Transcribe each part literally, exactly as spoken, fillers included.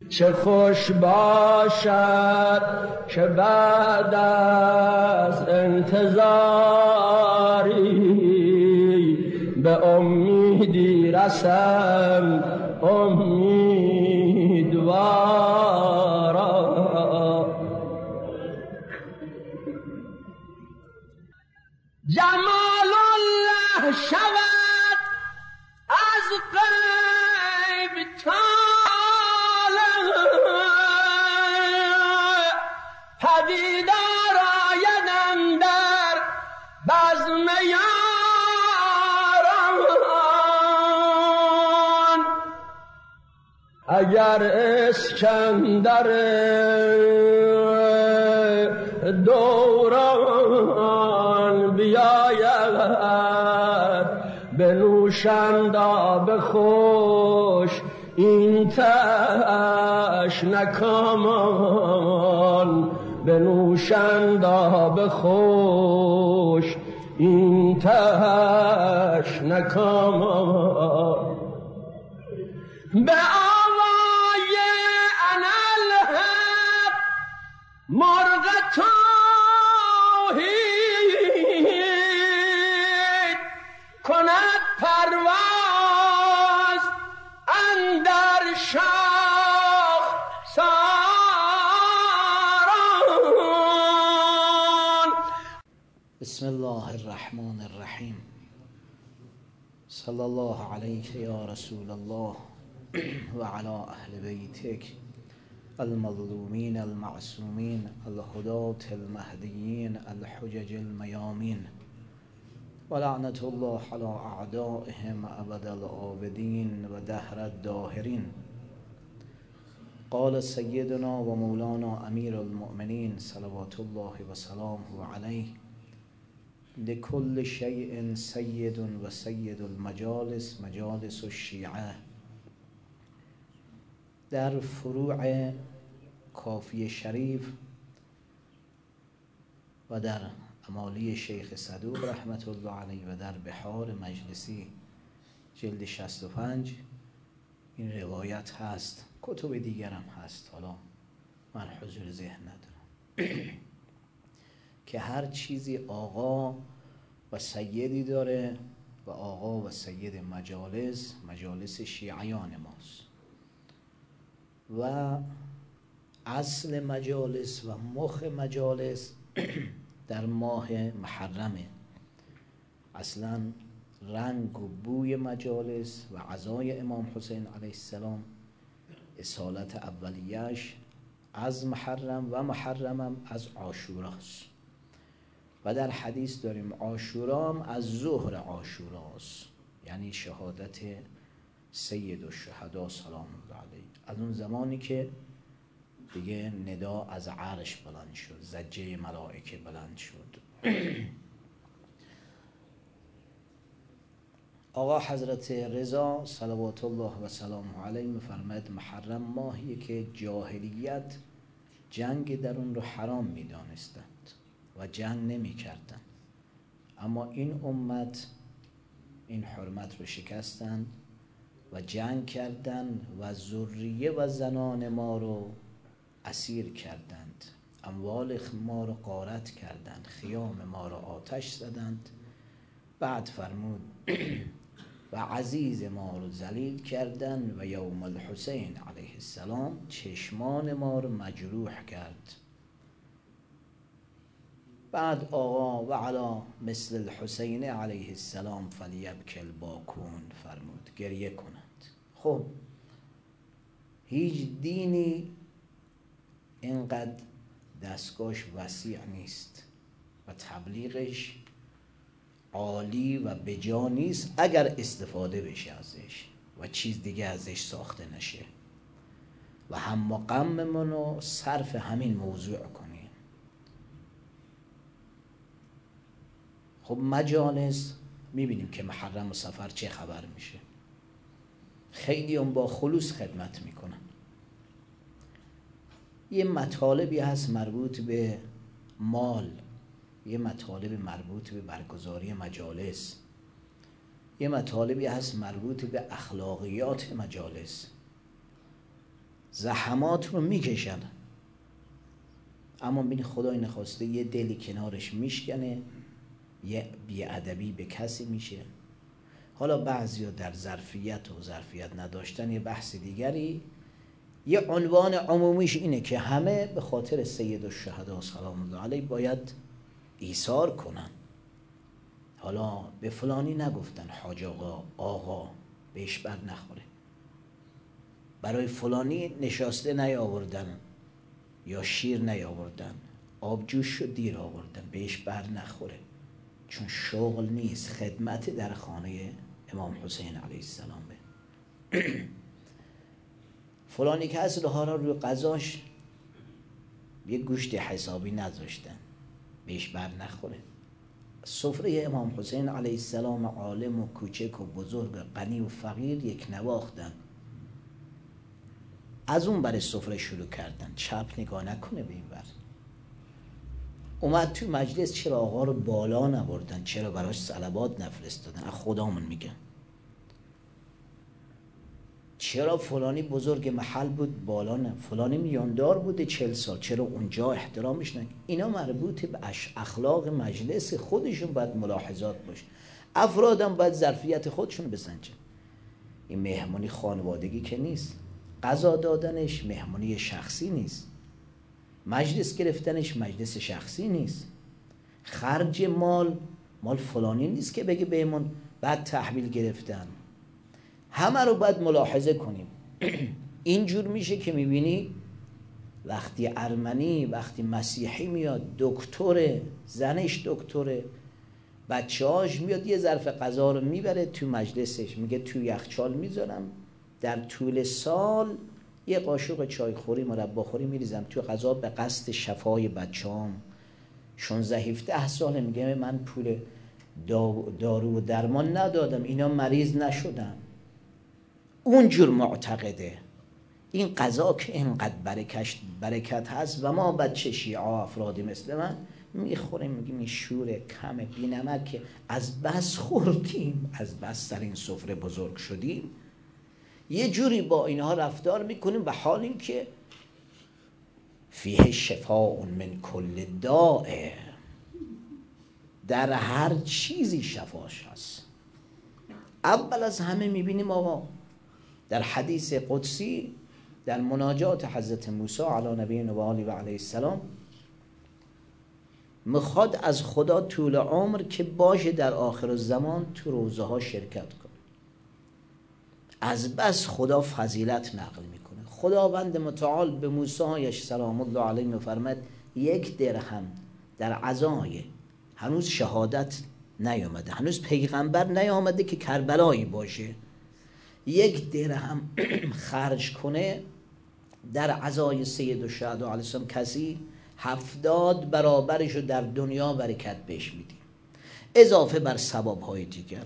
چه خوش باشد که بعد از انتظاری به امیدی رسم امیدوارا. جمال الله شود از غیب طالع، پدیدار آید اندر بزم یاران. اگر اسکندر دوران بیاید بنوشند آب خوش این تشنکامان، بنوشند آب خوش این تشنکامان. به آوای انالحق مرغ توحید کند پرواز اندر شاخ ساران. بسم الله الرحمن الرحیم. صلی الله علیک یا رسول الله و علی اهل بیتک المظلومین المعصومین الهداة المهدیین الحجج المیامین و لعنت الله علی اعدائهم ابد الآبدین و دهر الداهرین. قال سیدنا و مولانا امیر المؤمنین صلوات الله و سلامه علیه: لکل شیء سید و سید المجالس مجالس الشیعه. در فروع کافی شریف و در امالی شیخ صدوق رحمت الله علیه و در بحار مجلسی جلد شصت و پنج این روایت هست. کتب دیگرم هست، حالا من حضور ذهن ندارم که هر چیزی آقا و سیدی داره و آقا و سید مجالس مجالس شیعیان ماست و اصل مجالس و مخ مجالس در ماه محرمه. اصلا رنگ و بوی مجالس و عزای امام حسین علیه السلام اصالت اولیش از محرم و محرمم از عاشوراست و در حدیث داریم عاشورام از ظهر عاشوراست، یعنی شهادت سید الشهدا سلام الله علیه، از اون زمانی که دیگه ندا از عرش بلند شد، زجه ملائکه بلند شد. آقا حضرت رضا صلوات الله و سلامه علیه میفرماید محرم ماهیه که جاهلیت جنگ در اون رو حرام میدانستند و جنگ نمی کردند، اما این امت این حرمت رو شکستند و جنگ کردند و ذریه و زنان ما رو اسیر کردند، اموال ما رو غارت کردند، خیام ما رو آتش زدند. بعد فرمود و عزیز ما رو ذلیل کردند و یوم الحسین علیه السلام چشمان ما رو مجروح کرد. بعد آقا و علا مثل الحسین علیه السلام فلیبکی الباکون فرمود، گریه کنند. خب هیچ دینی اینقدر دستگاهش وسیع نیست و تبلیغش عالی و بجا نیست اگر استفاده بشه ازش و چیز دیگه ازش ساخته نشه و هم و غممون رو صرف همین موضوع کنیم. خب مجالس میبینیم که محرم و سفر چه خبر میشه، خیلی هم با خلوص خدمت میکنن. یه مطالبی هست مربوط به مال، یه مطالب مربوط به برگزاری مجالس، یه مطالبی هست مربوط به اخلاقیات مجالس. زحمات رو میکشن، اما ببین خدای نخواسته یه دلی کنارش میشکنه، یه بیادبی به کسی میشه. حالا بعضیا در ظرفیت و ظرفیت نداشتن یه بحث دیگری، یه عنوان عمومیش اینه که همه به خاطر سید الشهدا سلام الله علیه باید ایثار کنن. حالا به فلانی نگفتن حاج آقا، آقا بهش بر نخوره، برای فلانی نشاسته نیاوردن یا شیر نیاوردن، آبجوش رو دیر آوردن، بهش بر نخوره، چون شغل نیست، خدمت در خانه امام حسین علیه السلام. فلانی که از لحارا روی قضاش یه گوشت حسابی نذاشتن، بهش بر نخوره. سفره امام حسین علیه السلام عالم و کوچک و بزرگ و غنی و فقیر یک نواختن، از اون بر سفره شروع کردن، چپ نگاه نکنه به این بر. اومد توی مجلس، چرا آقا رو بالا نبردن، چرا براش صلوات نفرستادن؟ از خدامون میگن چرا فلانی بزرگ محل بود بالا نه، فلانی میاندار بوده چل سال چرا اونجا احترامش نه؟ اینا مربوط به اخلاق مجلس خودشون باید ملاحظات باشه. افرادم باید ظرفیت خودشون بسنجن. این مهمونی خانوادگی که نیست، غذا دادنش مهمونی شخصی نیست، مجلس گرفتنش مجلس شخصی نیست، خرج مال مال فلانی نیست که بگه بهمون بعد تحویل گرفتن. همه رو باید ملاحظه کنیم. اینجور میشه که میبینی وقتی ارمنی، وقتی مسیحی میاد، دکتره، زنش دکتره، بچه‌هاش میاد یه ظرف غذا رو میبره تو مجلسش، میگه تو یخچال میذارم، در طول سال یه قاشق چایخوری مرباخوری میریزم تو غذا به قصد شفای بچه‌هام. شانزده هفده ساله میگه من پول دارو و درمان ندادم، اینا مریض نشدن. اونجور معتقده. این غذا که اینقدر برکت هست و ما بچه شیعه افرادی مثل من میخوریم، میگیم این شور کمه، بی نمک، از بس خوردیم، از بس سر این سفره بزرگ شدیم، یه جوری با اینها رفتار میکنیم و حال این که فیه شفاء من کل داء، در هر چیزی شفاش هست. اول از همه میبینیم آقا در حدیث قدسی در مناجات حضرت موسی علی نبینا و آله و علیه السلام میخواد از خدا طول عمر که باشه در آخر الزمان تو روزه ها شرکت کنه. از بس خدا فضیلت نقل میکنه. خداوند متعال به موسی سلام الله علیه میفرماد یک درهم در عزای هنوز شهادت نیامده، هنوز پیغمبر نیامده که کربلایی باشه، یک درهم خرج کنه در عزای سید الشهدا علیه السلام، کسی هفتاد برابرش رو در دنیا برکت بهش میدیم، اضافه بر ثواب‌های دیگر.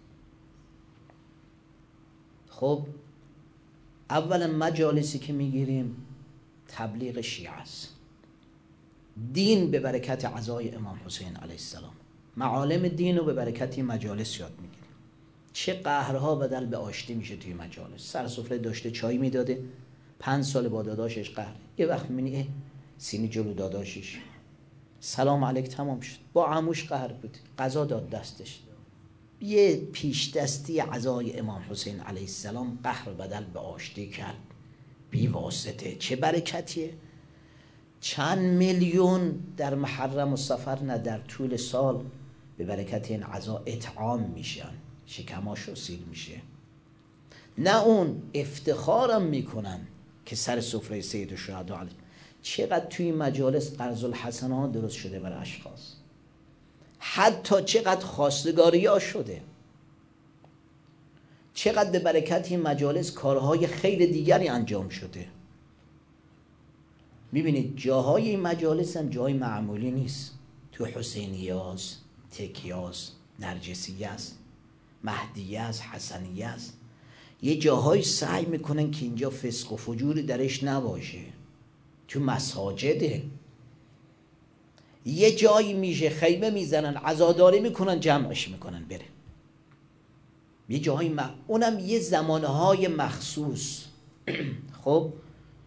خب اول مجالسی که میگیریم تبلیغ شیعه است، دین به برکت عزای امام حسین علیه السلام، معالم دین رو به برکت این مجالس یاد میگیریم. چه قهرها بدل به آشتی میشه توی مجالس. سر سفره داشته چای میداده، پنج سال با داداشش قهر، یه وقت میبینی سینی جلو داداشش، سلام علیک تمام شد. با عموش قهر بود، قضا داد دستش، یه پیش دستی عزای امام حسین علیه السلام قهر بدل به آشتی کرد بی واسطه. چه برکتیه. چند میلیون در محرم و سفر نه در طول سال به برکت این عزا اطعام میشن، شکماش رسید میشه. نه اون افتخارم میکنن که سر سفره سید الشهدا علیه. چقدر توی مجالس قرض الحسنات درست شده برای اشخاص، حتی چقدر خواستگاری ها شده، چقدر به برکت این مجالس کارهای خیر دیگری انجام شده. میبینید جاهای این مجالس هم جای معمولی نیست. تو حسینیه است، تکیه است، نرجسیه است، مهدیه است، حسنیه است. یه جاهای سعی میکنن که اینجا فسق و فجوری درش نباشه. تو مساجده یه جایی میشه خیمه میزنن، عزاداری میکنن، جمعش میکنن بره. یه جایی م... اونم یه زمانهای مخصوص. خب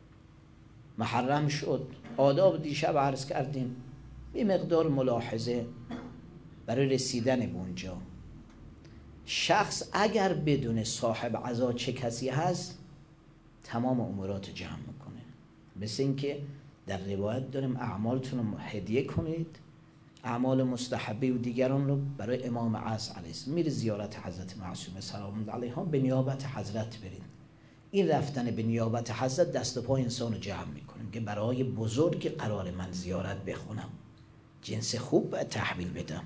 محرم شد. آداب دیشب عرض کردیم، یه مقدار ملاحظه برای رسیدن به اونجا. شخص اگر بدون صاحب عزا چه کسی هست، تمام امورات جمع میکنه. مثل این که در روایت داریم اعمالتون رو هدیه کنید، اعمال مستحبه و دیگران رو برای امام عصر علیه السلام. میره زیارت حضرت معصومه سلام الله علیها، به نیابت حضرت برید. این رفتن به نیابت حضرت دست و پای انسان رو جمع میکنه که برای بزرگ قرار من زیارت بخونم، جنس خوب باید تحویل بدم.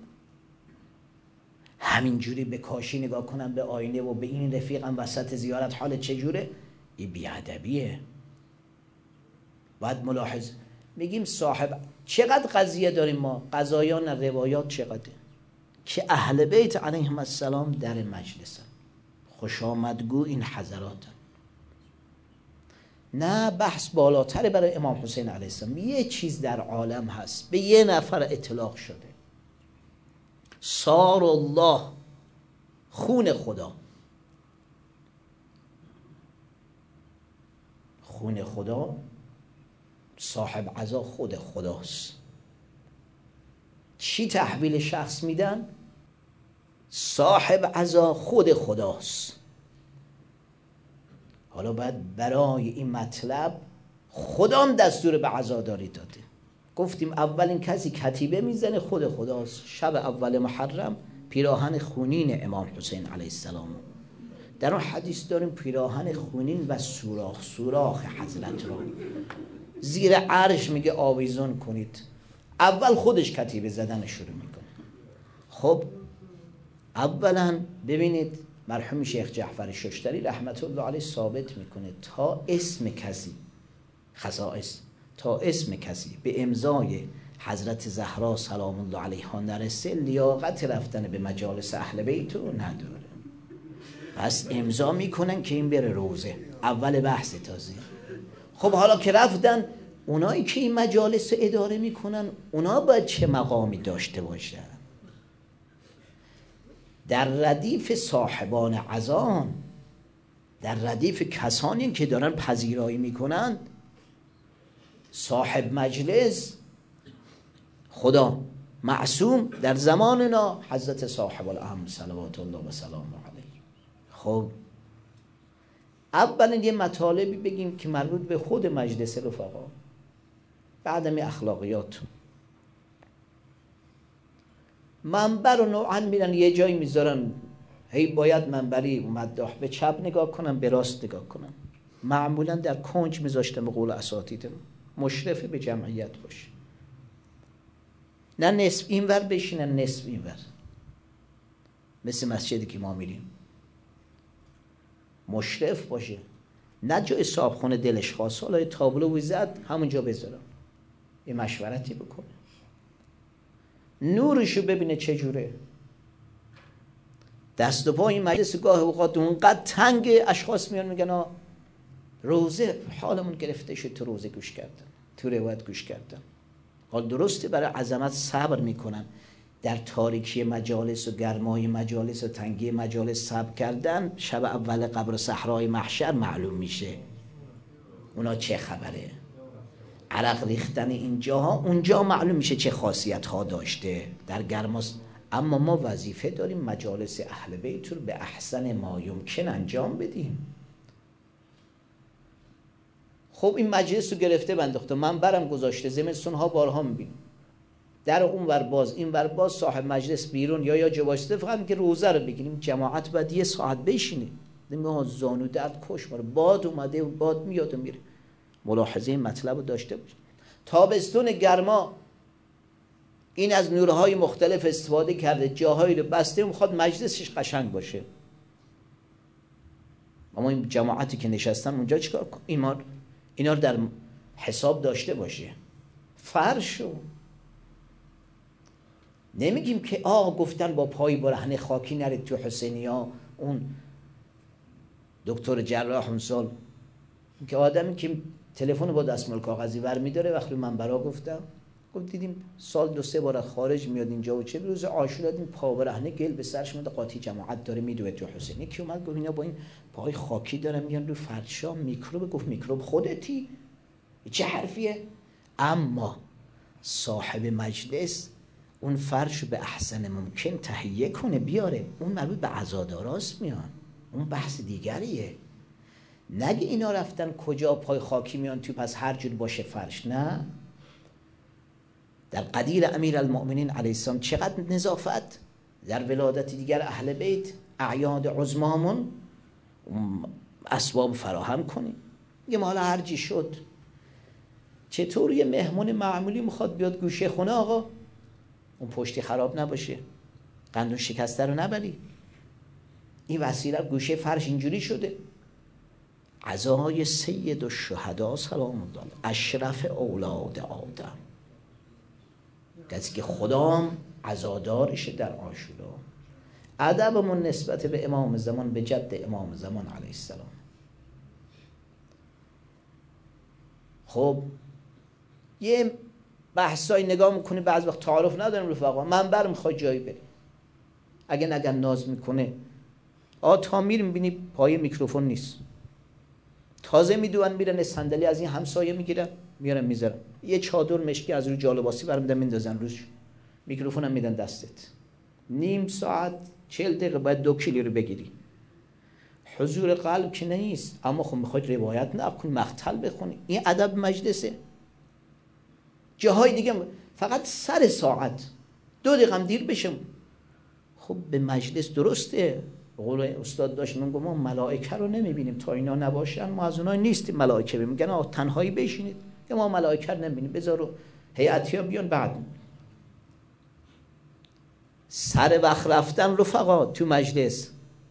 همینجوری به کاشی نگاه کنم، به آینه و به این رفیقم وسط زیارت حال چجوره، این بیادبیه. باید ملاحظ. میگیم صاحب چقدر قضیه داریم ما، قضایان روایات چقدر که اهل بیت علیهم السلام در مجلسن، خوش آمدگو این حضراتن. نه بحث بالاتر برای امام حسین علیه السلام. یه چیز در عالم هست به یه نفر اطلاق شده، سار الله، خون خدا. خون خدا، صاحب عزا خود خداست. چی تحویل شخص میدن؟ صاحب عزا خود خداست. حالا باید برای این مطلب خدام دستور به عزاداری داده. گفتیم اولین کسی کتیبه میزنه خود خداست. شب اول محرم پیراهن خونین امام حسین علیه السلام، در اون حدیث داریم پیراهن خونین و سوراخ سوراخ حضرت را زیر عرش میگه آویزون کنید. اول خودش کتیبه زدن شروع میکنه. خب اولا ببینید مرحوم شیخ جعفر ششتری رحمت الله علیه ثابت میکنه تا اسم کسی خصائص تا اسم کسی به امضای حضرت زهرا سلام الله علیها نرسه، لیاقت رفتن به مجالس اهل بیت رو نداره. پس امضا میکنن که این بره روزه، اول بحث تازه. خب حالا که رفتن، اونایی که این مجالس رو اداره میکنن اونا باید چه مقامی داشته باشن؟ در ردیف صاحبان عزان، در ردیف کسانی که دارن پذیرایی میکنن، صاحب مجلس خدا معصوم در زماننا حضرت صاحب الامر صلوات الله و سلام علیه. خب اولا یه مطالبی بگیم که مربوط به خود مجلس رفقا، بعدم اخلاقیات. منبر رو نوعا میرن یه جایی میذارن، هی باید منبری مداح به چپ نگاه کنن به راست نگاه کنن. معمولا در کنج میذاشتن به قول اساتید مشرف به جمعیت باشه، نه نصف اینور بشینن نصف اینور، مثل مسجدی که ما میریم. مشرف باشه، نه جای صاحبخونه دلش خواست حالا تابلو زد همونجا بذارم، یه مشورتی بکنه، نورشو ببینه چجوره. دست و پای این مجلس گاه اوقات اونقدر تنگ، اشخاص میان میگن آ روزه حالمون گرفته شد تو روزه گوش کردن، تو روایت گوش کردن. حال درسته برای عظمت صبر میکنن، در تاریکی مجالس و گرمای مجالس و تنگی مجالس صبر کردن، شب اول قبر و صحرای محشر معلوم میشه اونا چه خبره. عرق ریختن اینجاها اونجا معلوم میشه چه خاصیت ها داشته در گرماست. اما ما وظیفه داریم مجالس اهل بیت رو به احسن ما یمکن انجام بدیم. خب این مجلس رو گرفته بنداخته، من برم گذاشته، زمستون ها بارها میبینیم در اون ور باز این ور باز، صاحب مجلس بیرون یا یا جواسته، فقط که روزه رو بگیریم جماعت باید یه ساعت بشینه. نمیگه زانو درد کش ماره، باد اومده و باد میاد و میره. ملاحظه این مطلب رو داشته باشید. تابستون گرما این از نورهای مختلف استفاده کرده، جاهایی رو بسته، میخواد مجلسش قشنگ باشه. اما این جماعتی که نشستن اونجا چیکار کن؟ اینا اینا رو در حساب داشته باشه. فرشو نمیگیم که آه گفتن با پای برهنه خاکی نرید تو حسینیا. اون دکتر جراح اون سال که آدمی که تلفن با دستمال کاغذی ور میداره، وقتی من برا گفتم گفت دیدیم سال دو سه بار خارج میاد اینجا و چه روز عاشورا دیدیم پا برهنه گل به سرش میاد، قاطی جماعت داره میدوه تو حسینی. کی اومد گفت اینا با این پای خاکی دارن میان رو فرشا میکروب. گفت میکروب خودتی؟ چه حرفیه؟ اما صاحب مجلس اون فرش به احسن ممکن تهیه کنه بیاره، اون مربوط به عزاداراست میان، اون بحث دیگریه. نگه اینا رفتن کجا پای خاکی میان تو پس هر جور باشه فرش. نه، در قدیر امیرالمؤمنین علیه السلام چقدر نظافت، در ولادت دیگر اهل بیت اعیاد عظمامون اسباب فراهم کنیم. یه مالا هرچی شد، چطور یه مهمون معمولی میخواد بیاد گوشه خونه آقا اون پشتی خراب نباشه، قندون شکسته رو نبری، این وسیله گوشه فرش اینجوری شده. عزای سید الشهدا سلام الله علیه، اشرف اولاد آدم، کسی که خدام عزادارشه در عاشورا. ادبمون نسبت به امام زمان، به جد امام زمان علیه السلام. خب یه بحثایی نگاه میکنی بعض وقت تعارف نداریم رفقا، منبر میخوای جایی بری، اگه نگن ناز میکنه آ تا میری میبینی پای میکروفون نیست، تازه میدونن میرن صندلی از این همسایه میگیرن میارن میذارن، یه چادر مشکی از روی جالباسی برمیدن میندازن روش، میکروفون هم میدن دستت، نیم ساعت چهل دقیقه باید دو کیلو رو بگیری. حضور قلب که نیست، اما خب میخواید روایت نکنی، مقتل بخونی، این ادب مجلسه. جاهای دیگه فقط سر ساعت دو دقیقه هم دیر بشم، خب به مجلس درسته. قول استاد داشت من گفت ما ملائکه رو نمیبینیم تا اینا نباشن، ما از اونها نیستیم ملائکه ببینیم، میگن آه تنهایی بشینید، ما ملائکه رو نمیبینیم، بذارو هیئتیا بیان بعد. سر وقت رفتن رفقا تو مجلس،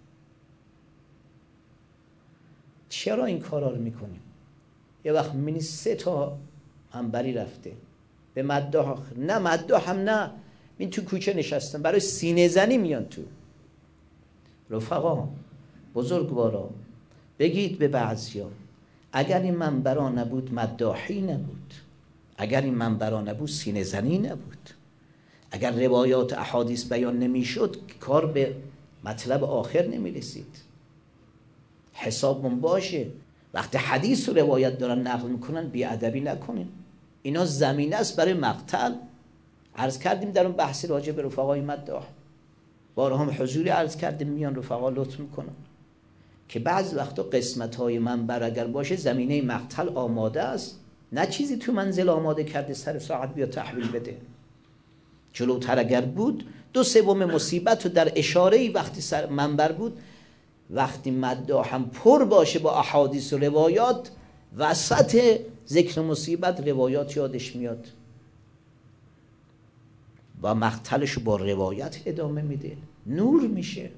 چرا این کارا رو میکنیم؟ یه وقت میبینی سه تا منبری رفته به مداح، نه مداح هم نه، این تو کوچه نشستن برای سینه زنی میان تو. رفقا بزرگوارا بگید به بعضیا، اگر این منبرا نبود مداحی نبود، اگر این منبرا نبود سینه زنی نبود، اگر روایات احادیث بیان نمیشد کار به مطلب آخر نمیرسید. حسابمون باشه وقتی حدیث و روایت دارن نقل میکنن بیادبی نکنین، اینا زمینه است برای مقتل. عرض کردیم در اون بحثی راجع به رفقای مداح، بارها هم حضوری عرض کردیم، میان رفقا لطف میکنن که بعض وقتا قسمت های منبر اگر باشه زمینه مقتل آماده است، نه چیزی تو منزل آماده کرده سر ساعت بیا تحویل بده. جلوتر اگر بود دو سوم مصیبت رو در اشاره‌ای وقتی سر منبر بود، وقتی مداح هم پر باشه با احادیث و روایات، وسط ذکر مصیبت روایات یادش میاد و مقتلش با روایت ادامه میده، نور میشه.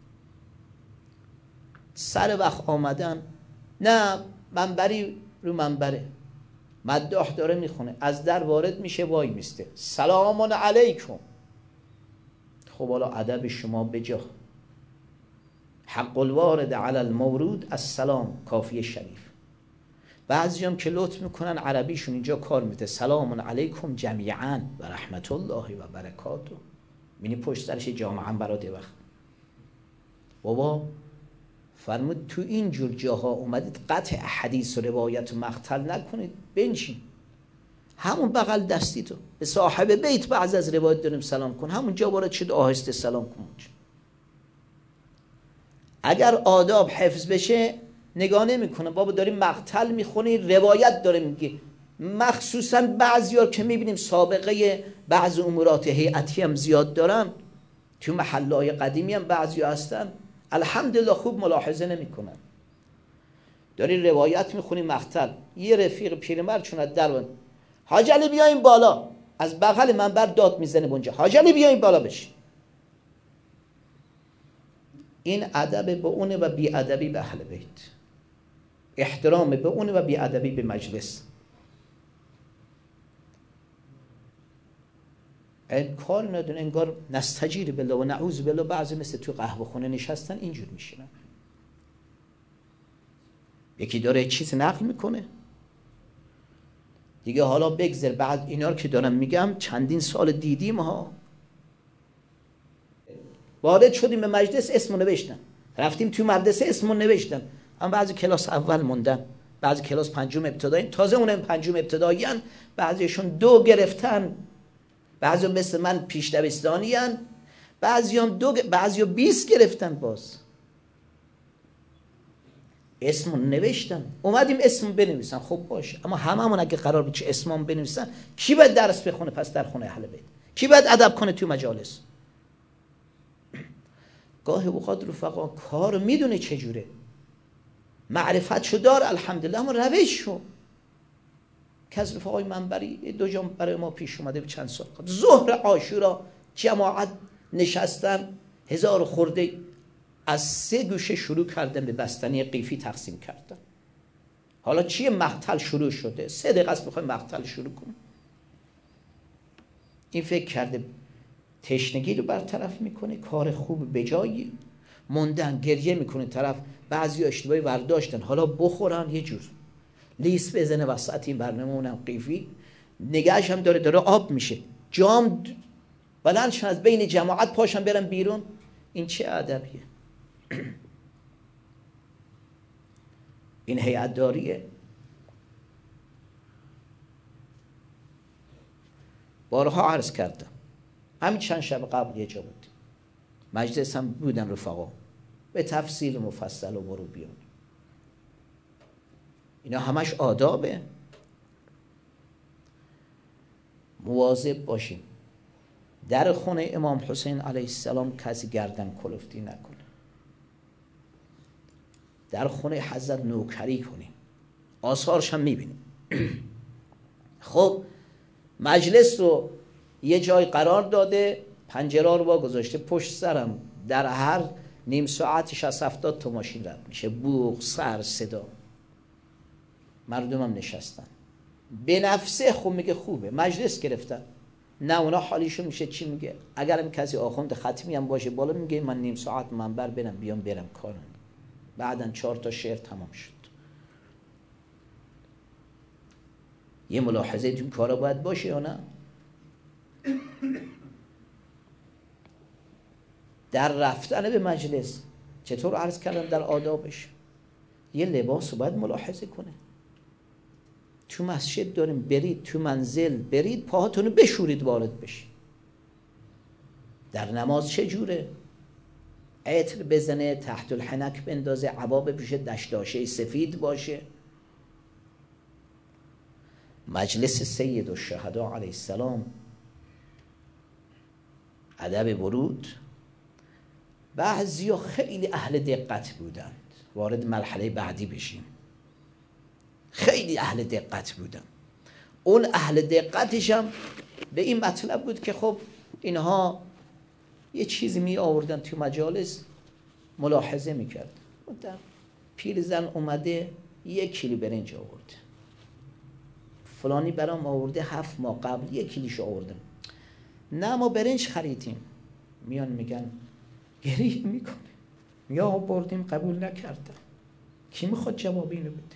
سر وقت آمدن، نه منبری رو منبره، مداح داره میخونه، از در وارد میشه وای میسته، سلام علیکم. خب حالا ادب شما بجا، حق الوارد علی المورود السلام، کافیه شریف. بعضی هم که لطف میکنن عربیشون اینجا کار میده، سلام علیکم جمیعا و رحمت الله و برکاته، یعنی پشت سرش جامعا براده. وقت بابا فرمود تو این جور جاها اومدید قطع حدیث و روایت و مقتل نکنید، بنشین همون بغل دستی تو به صاحب بیت بعض از روایت داریم سلام کن، همون جا وارد شد آهسته سلام کن. اگر آداب حفظ بشه نگاه نمیکنه، بابا داریم مقتل میخونی روایت داره میگه. مخصوصا بعضی‌ها که میبینیم سابقه بعض امورات هیئتی هم زیاد دارن، تو محلهای قدیمی هم بعضی‌ها هستن الحمدلله خوب ملاحظه نمیکنن، داری روایت میخونی مقتل، یه رفیق پیرمرد چون از در حاج علی بیاین بالا، از بغل منبر داد میزنه اونجا حاج علی بیاین بالا بشین. این ادب به اونه و بی ادبی به اهل بیت، احترام به اونه و بی ادبی به مجلس. این کار ندونه، انگار نستجیر بالله و نعوذ بالله، بعضی مثل تو قهوه خونه نشستن اینجور میشینن، یکی داره چیز نقل میکنه دیگه. حالا بگذر بعد اینا رو که دارم میگم چندین سال دیدیم ها، وارد شدیم به مجلس اسمو نوشتن، رفتیم توی مدرسه اسمو نوشتن، اما بعضی کلاس اول موندن بعضی کلاس پنجم ابتدایی، تازه اون پنجم ابتدایی ان، بعضیشون دو گرفتن، بعضی مثل من پیش دبستانی ان، بعضی هم دو، بعضی هم بیست گرفتن. باز اسمون نوشتن، اومدیم اسم بنویسن. خب باشه، اما هممون اگه قرار بود چه اسمم بنویسن، کی باید درس بخونه پس در خونه اهل بیت؟ کی باید ادب کنه تو مجالس؟ گاه اوقات رفقا کار میدونه چجوره، معرفتشو دار الحمدلله، اما روششو که از رفقای منبری دو جام برای ما پیش اومده به چند سال قبل، ظهر عاشورا جماعت نشستن، هزار خورده، از سه گوشه شروع کردن به بستنی قیفی تقسیم کردن. حالا چیه؟ مقتل شروع شده، سه دقیقه است بخوایم مقتل شروع کنیم. این فکر کرده تشنگی رو برطرف میکنه، کار خوب به جایی موندن، گریه میکنه طرف، بعضی اشتباهی برداشتن حالا بخورن، یه جور لیس بزنه وسط این برنامه، اونم قیفی نگهش هم داره، داره آب میشه، جام بلندشن از بین جماعت پاشن برن بیرون. این چه ادبیه؟ این هیئت داریه. بارها عرض کردم، همین چند شب قبل یه جا بود مجلس هم بودن رفقا، به تفصیل مفصل و برو بیان، اینا همش آدابه. مواظب باشیم در خونه امام حسین علیه السلام کسی گردن کلفتی نکنه، در خونه حضرت نوکری کنیم، آثارش هم میبینیم. خب مجلس رو یه جای قرار داده، پنجره رو با گذاشته پشت سرم، در هر نیم ساعت شصت هفتاد تا ماشین رد میشه، بوق سر صدا، مردم هم نشستن به نفسه. خب میگه خوبه مجلس گرفتن، نه اونا حالیشون میشه چی میگه؟ اگرم کسی آخوند ختمی هم باشه بالا، میگه من نیم ساعت منبر برم بیام برم کارم. بعدن چهار تا شعر تمام شد. یه ملاحظه تو کارا باید باشه یا نه؟ در رفتن به مجلس چطور عرض کردم در آدابش، یه لباس رو باید ملاحظه کنه. تو مسجد داریم برید، تو منزل برید پاهاتونو بشورید وارد بشید. در نماز چه جوره؟ عطر بزنه، تحت الحنک بندازه، عبا بپوشه، دشداشه سفید باشه. مجلس سید الشهدا علیه السلام، ادب ورود. بعضیا خیلی اهل دقت بودند، وارد مرحله بعدی بشیم، خیلی اهل دقت بودن. اون اهل دقتش هم به این مطلب بود که خب اینها یه چیزی می آوردن تو مجالس، ملاحظه میکرد. پیر زن اومده یک کیلو برنج آورده، فلانی برام آورده هفت ماه قبل یک کیلوش آوردم، نه ما برنج خریدیم. میان میگن، گریه میکنه، یا آوردیم قبول نکردم. کی میخواد جواب اینو بده؟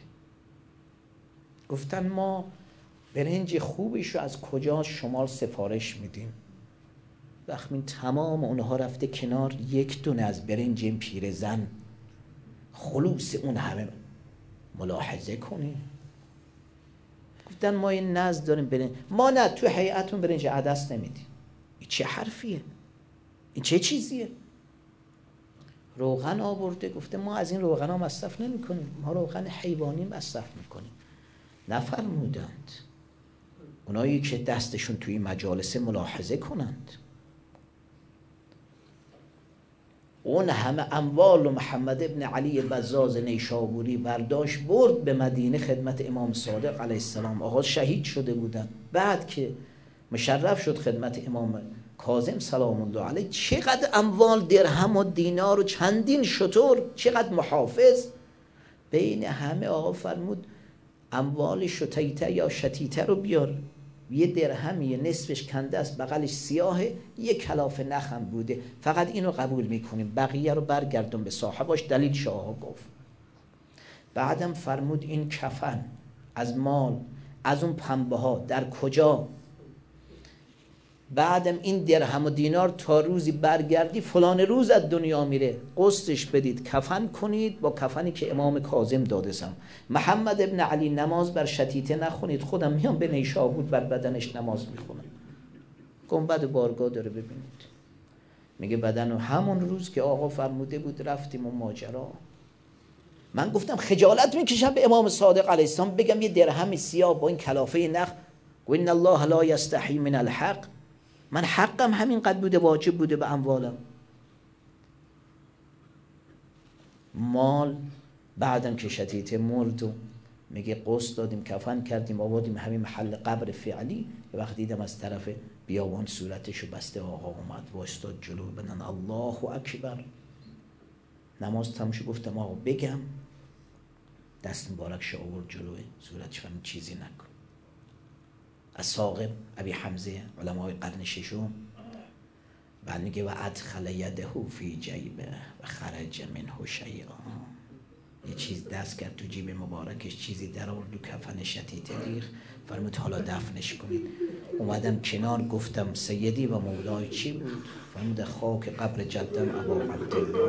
گفتن ما برنج خوبیشو از کجا شما سفارش میدیم. وقتی تمام اونها رفته کنار، یک دونه از برنج این پیرزن، خلوص اون همه ملاحظه کنی. گفتن ما این نزد داریم برنج، ما نه تو هیئتون برنج عدس نمیدیم. این چه حرفیه؟ این چه چیزیه؟ روغن آورده، گفته ما از این روغن ها مصرف نمی کنیم، ما روغن حیوانی مصرف میکنیم. نفرمودند اونایی که دستشون توی مجالس ملاحظه کنند. اون همه اموال و محمد ابن علی بزاز نیشابوری برداشت برد به مدینه خدمت امام صادق علیه السلام. آقا شهید شده بودن، بعد که مشرف شد خدمت امام کاظم سلام الله علیه، چقدر اموال درهم و دینار و چندین شتر، چقدر محافظ. بین همه آقا فرمود اموال شتیته یا شتیته رو بیار. یه درهمی نصفش کنده است، بغلش سیاهه، یه کلاف نخم بوده، فقط اینو قبول میکنیم، بقیه رو برگردون به صاحباش. دلیل شاه گفت. بعدم فرمود این کفن از مال، از اون پنبه ها در کجا؟ بعدم این درهم و دینار تا روزی برگردی فلان روز از دنیا میره، قسطش بدید کفن کنید با کفنی که امام کاظم دادسم. محمد ابن علی نماز بر شتیته نخونید، خودم میام به نیشابور بر بدنش نماز میخونم. گنبد بارگاه داره ببینید. میگه بدن و همون روز که آقا فرموده بود رفتیم و ماجرا. من گفتم خجالت میکشم به امام صادق علیه السلام بگم یه درهم سیاه با این کلافه نخ، و ان الله لا یستحی من الحق، من حقم همین قد بوده، واجب بوده به اموالم. مال بعدم که شتیته مرد و میگه قسط دادیم کفن کردیم آوردیم همین محل قبر فعلی. وقتی دیدم از طرف بیابان صورتشو بسته، آقا اومد وایستاد جلو بنن الله اکبر. نماز تموم شد گفتم آقا بگم، دست مبارکش آورد جلوه صورتش، فهم چیزی نکن. از ساقب ابی حمزه علمای قرن ششم بعد میگه و ادخل یده فی جیبه و خرج منه شیئا، یه چیز دست کرد تو جیب مبارکش، چیزی در آورد دو کفن شتیته ریخت، فرمود حالا دفنش کنید. اومدم کنار گفتم سیدی و مولای چی بود؟ فرمود خاک قبر جدم ابا عبدالله.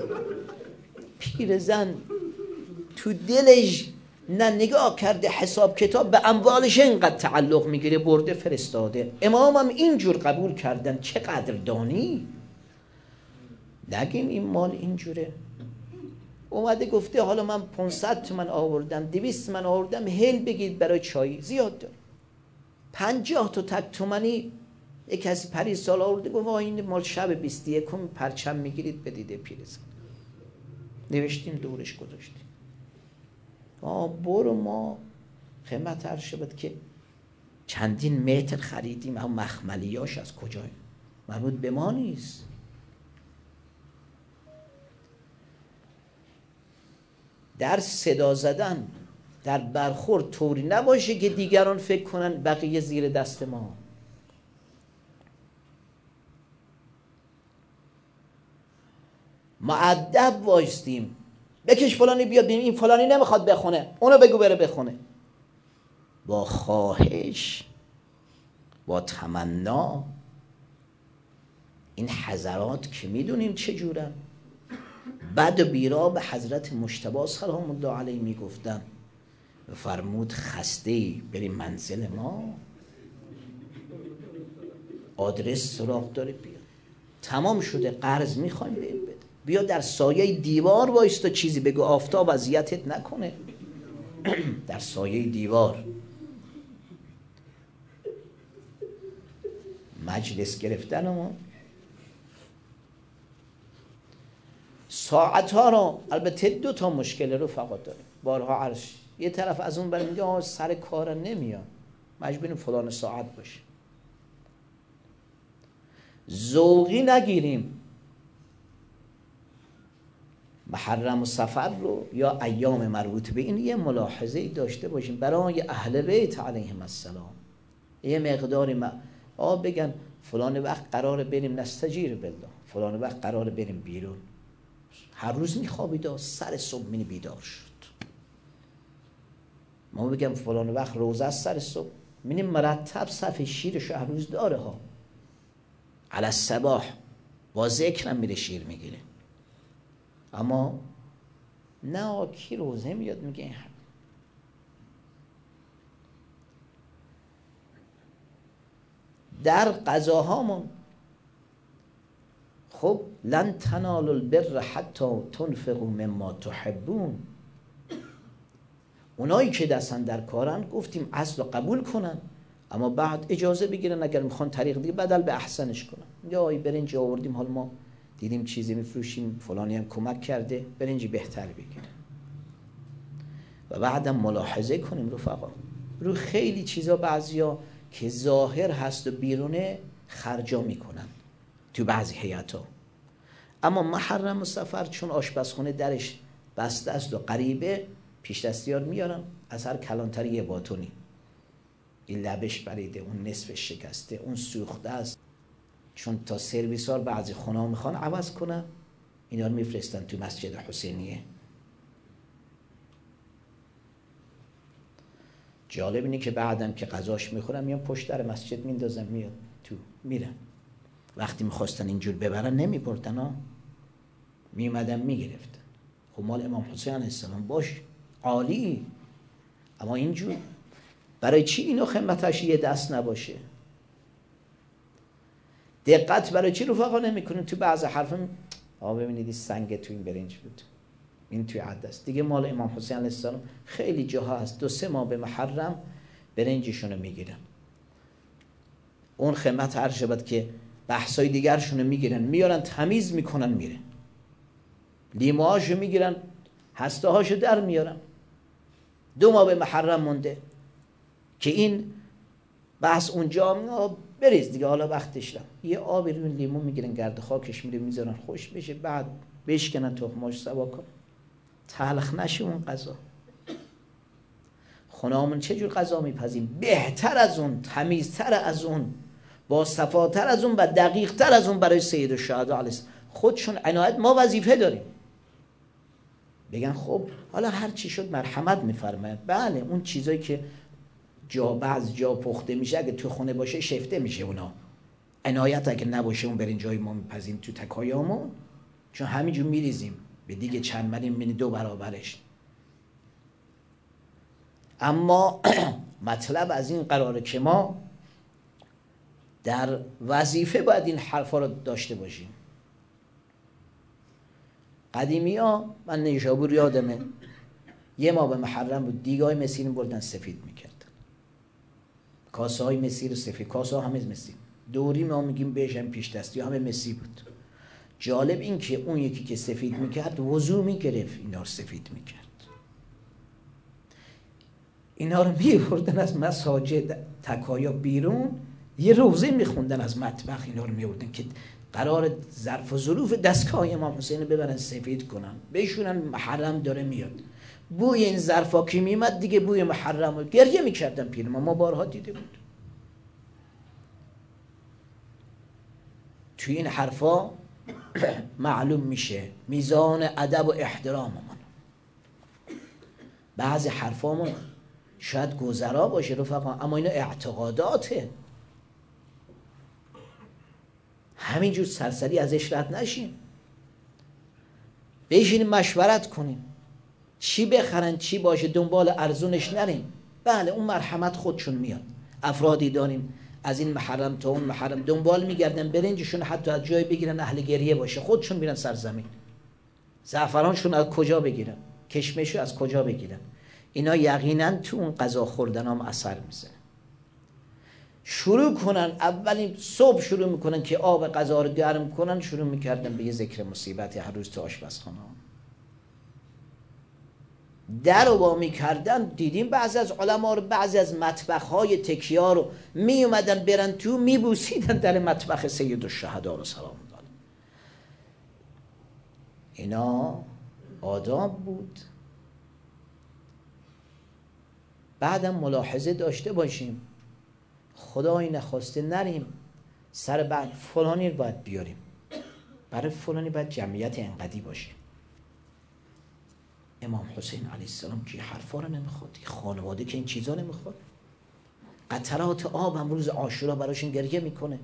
پیرزن تو دلش نه نگاه کرده حساب کتاب به اموالش اینقدر تعلق میگیره، برده فرستاده. امامم اینجور قبول کردن، چقدر دانی. نگیم این مال اینجوره. اومده گفته حالا من پانصد تومن آوردم، دویست تومن آوردم، هل بگید برای چای زیاد داره. پنجاه تا تک تومنی یک کسی پری سال آورده گفت این مال شب بیست و یکم پرچم میگیرید بدیده پیرزن. نوشتیم دورش گذاشتیم. آه برو ما قیمت هر شبت که چندین متر خریدیم، هم مخملیاش از کجای مربوط به ما نیست. در صدا زدن، در برخورد طوری نباشه که دیگران فکر کنن بقیه زیر دست ما. مؤدب وایستیم، بکش فلانی بیاد ببین این فلانی نمیخواد بخونه، اونو بگو بره بخونه. با خواهش، با تمنا. این حضرات که میدونیم چجورن. بعد و بیرا به حضرت مجتبی سلام الله علیه میگفتن، فرمود خسته‌ای بریم منزل ما، آدرس سراغ داره بیا، تمام شده قرض میخوایم بیم بده، بیا در سایه دیوار وایستا چیزی بگو آفتاب اذیتت نکنه. در سایه دیوار مجلس گرفتنمون ساعت ها رو، البته دو تا مشکل رو فقط داریم، بارها عرض، یه طرف از اون برای میگه سر کار نمیاد، مجبوریم فلان ساعت باشه. ذوقی نگیریم محرم و سفر رو یا ایام مربوط به این. یه ملاحظه داشته باشیم برای اهل بیت علیهم السلام. یه مقداری ما آه بگن فلان وقت قراره بریم نستجیر بالله، فلان وقت قراره بریم بیرون، هر روز میخوابید سر صبح می بیدار شد. ما بگم فلان وقت روزه است سر صبح می مرتب صف شیرش هر روز داره ها، علی الصباح با ذکرم میره شیر میگیره. اما نه کی روزه میاد میگه این هم. در غذاهامون خب لن تنالوا البر حتی تنفقوا مما تحبون. اونایی که دستن در کارن گفتیم اصل رو قبول کنن، اما بعد اجازه بگیرن اگر میخوان طریق دیگه بدل به احسنش کنن. یا ای برنج آوردیم حال ما دیدیم چیزی میفروشیم فلانی هم کمک کرده برنجی بهتر بگیره. و بعدم ملاحظه کنیم رفقا رو خیلی چیزا بعضیا که ظاهر هست و بیرونه خرجا میکنن تو بعضی هیئتا، اما محرم و سفر چون آشپزخونه درش بسته است و قریبه پیش دستیار میارن، از هر کلانتری یه باتونی، این لبش بریده، اون نصفش شکسته، اون سوخته است، چون تا سرویسار بعضی خونه میخوان عوض کنن اینا رو میفرستن تو مسجد حسینیه. جالب اینه که بعدم که غذاش میخورم میان پشت در مسجد میندازم میاد تو میرن. وقتی میخواستن اینجور ببرن نمیبردن ها، میومدن میگرفتن. خب مال امام حسین علیه السلام باش عالی، اما اینجور برای چی اینو خدمتش یه دست نباشه؟ دقت برای چی رفقا نمیکنین تو بعض حرفا؟ آقا ببینید سنگ تو این برنج بود، این توی عدس دیگه مال امام حسین علیه السلام. خیلی جاها هست دو سه ماه به محرم برنجشونو میگیرن، اون خدمت عرض شد که بحثای دیگرشونو میگیرن میارن تمیز میکنن میره، لیموهاشو میگیرن هسته هاشو در میارن. دو ماه به محرم مونده که این بحث اونجا بریز دیگه، حالا وقتش رفت. یه آبی رو لیمو میگیرن گرد خاکش میره میذارن خوش بشه، بعد بشکنن تخماش سوا کن، تلخ نشه اون غذا. خونه‌مون چه جور غذا میپزیم؟ بهتر از اون، تمیزتر از اون، با صفاتر از اون و دقیقتر از اون برای سید الشهدا علیه السلام. خودشون عنایت، ما وظیفه داریم بگن خب حالا هر چی شد مرحمت میفرماید. بله اون چیزایی که جا بعض جا پخته میشه اگه تو خونه باشه شفته میشه اونا، عنایت اگه نباشه اون برین جایی ما میپزیم تو تکایامون، چون همینجور میریزیم به دیگه چند مریم منی دو برابرش. اما مطلب از این قراره که ما در وظیفه باید این حرفا رو داشته باشیم. قدیمی ها، من نیشابور یادمه یه ما به محرم بود، دیگه های مسیر بردن سفید میکردن، کاسه های مسیر سفید، کاسه ها همه مسیر، دوری ما میگیم بهش هم پیش دستی همه مسی بود. جالب این که اون یکی که سفید میکرد وضو میگرفت اینا رو سفید میکرد، اینا رو میبردن از مساجد تکایا بیرون، یه روزه میخوندن از مطبخ، اینا رو میبردن که قرار ظرف و ظروف دستگاه امام حسین رو ببرن سفید کنن بشونن، محرم داره میاد. بوی این ظرفا که میمد دیگه بوی محرم رو گریه میکردن پیر ما، ما بارها دیده بود. توی این حرفا معلوم میشه میزان ادب و احتراممون. بعضی حرفامون شاید گذرا باشه رفقا، اما اینا اعتقاداته، همینجور سرسری ازش رد نشیم، بشینیم مشورت کنیم چی بخرن چی باشه، دنبال ارزونش نریم. بله اون مرحمت خودشون میاد. افرادی داریم از این محرم تا اون محرم دنبال میگردن برنجشون حتی از جای بگیرن اهل گریه باشه، خودشون میرن سرزمین. زعفرانشون از کجا بگیرن، کشمشو از کجا بگیرن. اینا یقینا تو اون غذا خوردن هم اثر میزنه. شروع کنن اولین صبح شروع میکنن که آب غذا رو گرم کنن، شروع میکردن به یه ذکر مصیبت هر روز تو آشپزخانه. در رو با میکردن، دیدیم بعضی از علما رو بعضی از مطبخ‌های تکیه رو می اومدن برن تو میبوسیدن در مطبخ سید الشهدا رو سلام داد. اینا آداب بود. بعدم ملاحظه داشته باشیم، خدای نخواسته نریم سر بعد فلانی رو باید بیاریم، برای فلانی باید جمعیت انقدی باشه. امام حسین علیه السلام که حرفا رو نمیخواد، خانواده که این چیزا نمیخواد، قطرات آب هم روز عاشورا براشون گریه میکنه.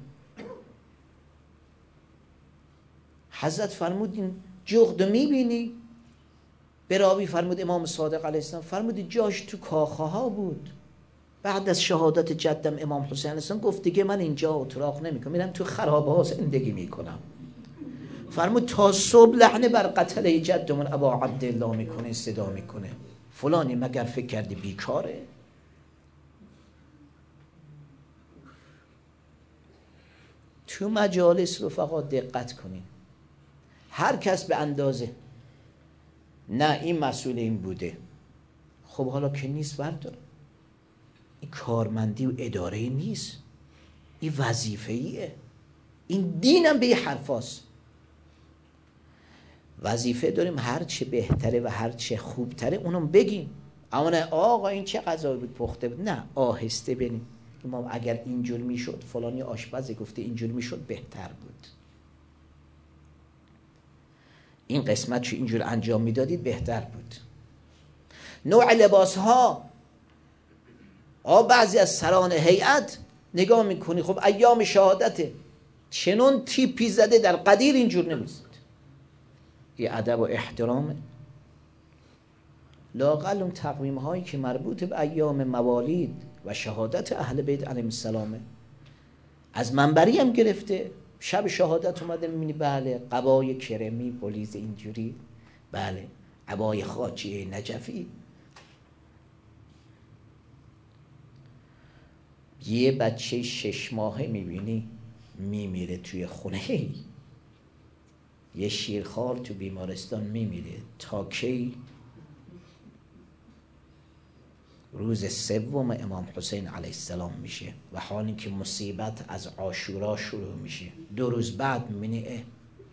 حضرت فرمودین جغد میبینی؟ براوی فرمود امام صادق علیه السلام فرمود جاش تو کاخه ها بود. بعد از شهادت جدم امام حسین علیه السلام گفت دیگه من اینجا اتراق نمیکنم، میرم تو خرابه ها زندگی میکنم. فرمود تا صبح لعنه بر قتل جدمون ابا عبدالله میکنه، صدا میکنه فلانی مگر فکر کردی بیکاره؟ تو مجالس رفقا دقت کنین، هر کس به اندازه، نه این مسئول این بوده، خب حالا که نیست بردار، این کارمندی و اداره نیست، این وظیفه ایه، این دینم به یه حرفاست. وظیفه داریم هر چه بهتره و هر چه خوبتره اونم بگیم، اما نه آقا این چه غذایی بود پخته بود، نه آهسته بریم. امام اگر اینجور میشد، فلانی آشپز گفته اینجور میشد بهتر بود، این قسمت چو اینجور انجام میدادید بهتر بود. نوع لباس ها، آ بعضی از سران هیئت نگاه میکنی خب ایام شهادته، چنون تیپی زده در قدیر اینجور نمیزد. یه ادب و احترامه. لااقل اون تقویم هایی که مربوط به ایام موالید و شهادت اهل بیت علیهم السلامه از منبری هم گرفته. شب شهادت اومده میبینی بله قبای کرمی پلیز اینجوری، بله عبای خاچی نجفی. یه بچه شش ماهه میبینی میمیره توی خونه، یه شیرخوار تو بیمارستان میمیره. تا کی؟ روز سوم امام حسین علیه السلام میشه و حالی که مصیبت از عاشورا شروع میشه، دو روز بعد میبینی اه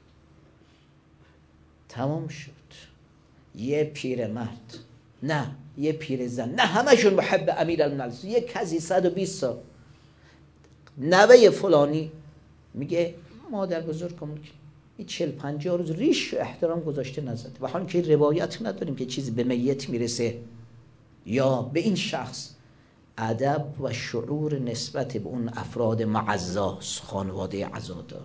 تمام شد. یه پیر مرد، نه یه پیر زن، نه همشون محب امیر المؤمنین، یه کسی صد و بیست سال نوه فلانی میگه مادر بزرگم این چل پنجاه روز ریش احترام گذاشته نزد. و حالی که روایت نداریم که چیزی به میت میرسه یا به این شخص. ادب و شعور نسبت به اون افراد معزاست، خانواده عزادار.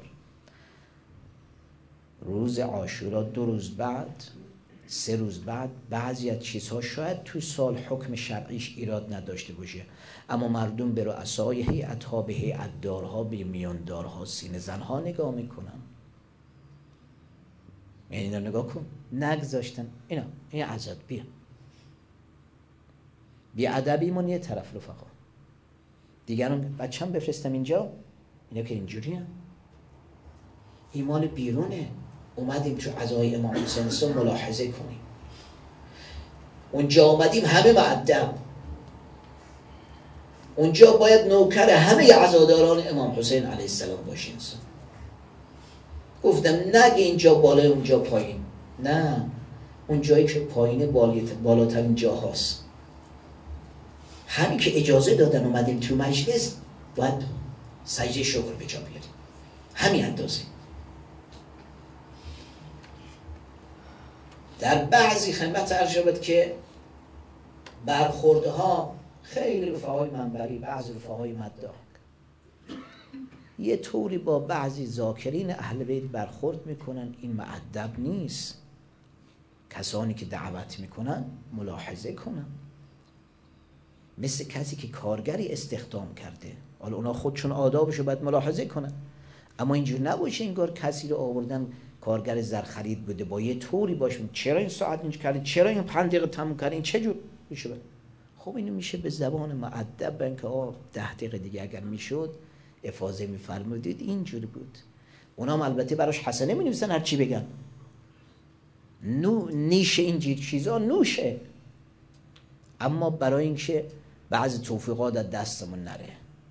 روز عاشورا دو روز بعد، سه روز بعد، بعضی از چیزها شاید توی سال حکم شرعیش ایراد نداشته باشه، اما مردم به رؤسای هیئت‌ها، به هیئت‌دارها، به میاندارها، سینه زنها نگاه میکنن. یعنی اینا نگاه کن نگذاشتن اینا این عزاد بیا بی ادبیمون یه طرف رفقا، دیگران بچه‌م بفرستم اینجا، اینا که اینجوری هم ایمان بیرونه. اومدیم تو عزای امام حسین ملاحظه کنیم، اونجا اومدیم همه مؤدب، اونجا باید نوکر همه عزاداران امام حسین علیه السلام باشین. گفتم نگه اینجا بالا اونجا پایین، نه اون جایی که پایینه بالاترین جاهاست. همین که اجازه دادن اومدیم تو مجلس باید سجده شکر به جا بیاریم، همین اندازه. در بعضی خدمت عرض شود که برخورده ها خیلی رفقای منبری، بعضی رفقای مداح یه طوری با بعضی ذاکرین اهل بیت برخورد میکنن، این مؤدب نیست. کسانی که دعوت میکنن ملاحظه کنن، مثل کسی که کارگری استخدام کرده، حالا اونا خودشون آدابشو باید ملاحظه کنن، اما اینجور نباشه انگار کسی رو آوردن کارگر زرخرید بوده با یه طوری باشه چرا این ساعت اینج کردی، چرا این پنج دقیقه تموم کردی، این چه جور میشه؟ خب اینو میشه به زبان مؤدب بگن که آه ده دقیقه دیگه اگر میشد افاضه میفرمودید اینجوری بود. اونا هم البته براش حسنه مینویسن هر چی بگن، نو نیشه اینجور چیزا نوشه، اما برای اینکه بعضی توفیقات از دستمون نره.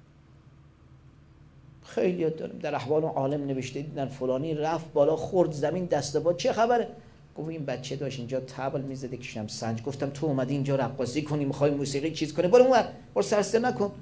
خیلی یاد دارم در احوال عالم نوشته دیدن فلانی رفت بالا خورد زمین دست با چه خبره؟ گفت این بچه داشت اینجا طبل میزده کشم سنج. گفتم تو اومدی اینجا رقاصی کنی، میخوای موسیقی چیز کنی، برو اونور، برو سرسته نکن.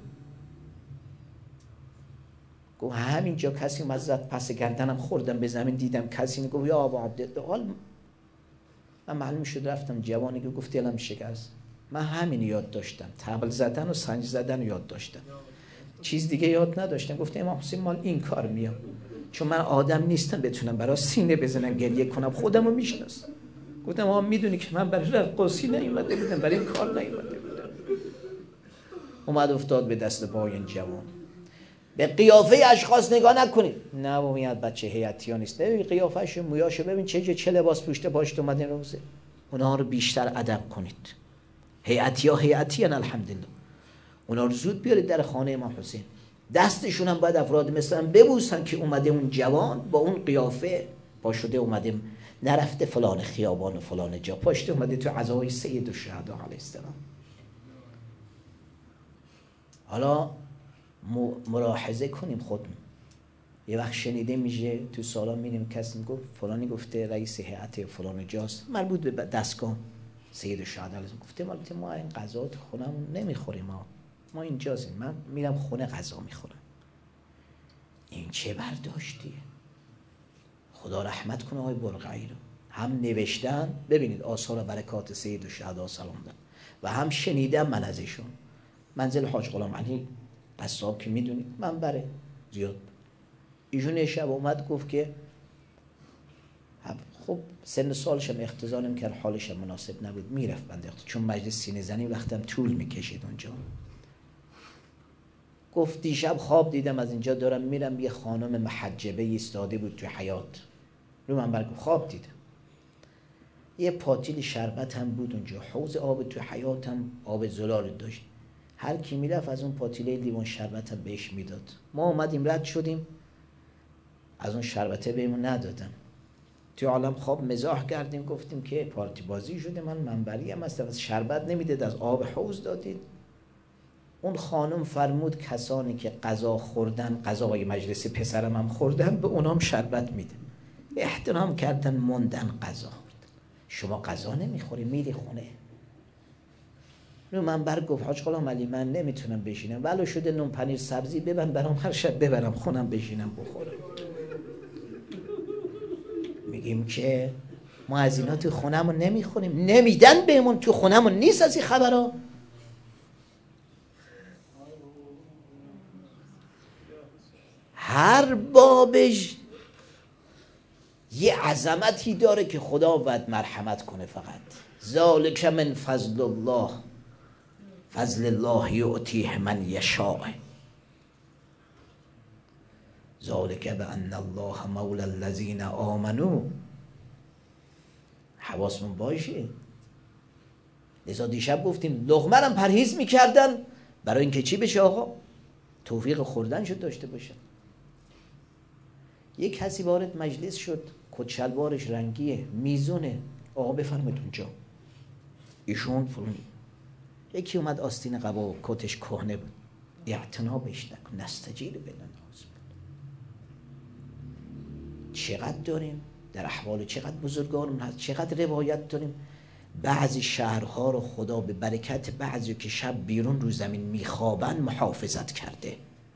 گفت همینجا کسی اومد زد پس گردنم خوردم به زمین دیدم کسی. گفت یا ابو عبدالله، من معلوم شد رفتم جوانی که گفت دلم شکست. من همین یاد داشتم، طبل زدن و سنج زدن یاد داشتم، چیز دیگه یاد نداشتم. گفتم امام حسین مال این کار میام، چون من آدم نیستم بتونم برای سینه بزنم گریه کنم، خودم رو میشناسم. گفتم آقا میدونی که من برای رقاصی نیومده بودم، برای این کار نیومده بودم. اومد افتاد به دست پای این جوان. به قیافه اشخاص نگاه نکنید، نه میاد بچه هیئتیا نیست، ببین قیافه‌شو، مویاشو ببین چه چه لباس پوشته پاشت اومده روزه. اونها رو بیشتر ادب کنید. هیئتیا هیئتیان الحمدلله، اونا رو زود بیارید در خانه امام حسین. دستشون هم باید افراد مثلا ببوسن که اومده اون جوان با اون قیافه پا شده اومده، نرفته فلان خیابان و فلان جا، پاشته اومده تو عزای سید الشهدا علیه السلام. حالا ملاحظه کنیم خودمون. یه وقت شنیده میشه تو سالان میریم کسی میگفت فلانی گفته رئیس هیئت فلان جاست مربوط به دستگاه سید الشهدا علیه السلام، گفته البته ما این غذا خونمون نمیخوریم، ما ما اینجازیم، من میرم خونه غذا میخورم. این چه برداشتیه؟ خدا رحمت کنه آقای برقعی رو. هم نوشتن ببینید آثار و برکات سید الشهدا سلام دارن و هم شنیدم من ازشون. منزل حاج غلام علی قصاب که میدونید منبره زیاد. ایشون یه شب اومد گفت که خب سن سالش هم اختزال نمی‌کرد، حالش هم مناسب نبود، میرفت بنده چون مجلس سینه زنی وقتم طول میکشید اونجا. گفت دیشب خواب دیدم از اینجا دارم میرم، یه خانم محجبه ایستاده بود تو حیاط رو منبر. گفت خواب دیدم، یه پاتیل شربت هم بود اونجا، حوض آب تو حیاط هم آب زلال داشت، هر کی میرفت از اون پاتیله لیوان شربت هم بهش میداد. ما اومدیم رد شدیم، از اون شربته بهمون ندادن. توی عالم خواب مزاح کردیم، گفتیم که پارتی بازی شده، من منبری هم هستم، از شربت نمیدید از آب حوض دادید. اون خانم فرمود کسانی که غذا خوردن، غذای مجلس پسرم هم خوردن، به اونام شربت میده. احترام کردن، موندن، غذا خوردن. شما غذا نمیخوری میری خونه. رو منبر گفت حاج غلام علی من نمیتونم بشینم، ولو شده نون پنیر سبزی ببن برام، هر شب ببرم خونم بشینم بخورم. میگیم که ما از اینا تو خونمون نمیخوریم، نمیدن بهمون، تو خونمون نیست از این خبرها. هر بابش یه عظمتی داره که خدا باید مرحمت کنه. فقط ذالک من فضل الله، فضل الله یعطیه من یشاء، ذالک بان الله مولی الذین آمنوا. حواسمون باشه. لذا دیشب گفتیم لقمه هم پرهیز میکردن برای اینکه چی بشه آقا؟ توفیق خوردن شد داشته باشن. یک کسی وارد مجلس شد، کت شلوارش رنگیه، میزونه، آقا بفرمایید اونجا. ایشون فرون یکی اومد آستین قبا و کتش کهنه بود، اعتنا بهش نکن، نستجیل بالناس. چقدر داریم در احوال چقدر بزرگانمون هست، چقدر روایت داریم. بعضی شهرها رو خدا به برکت بعضی که شب بیرون رو زمین میخوابن محافظت کرده،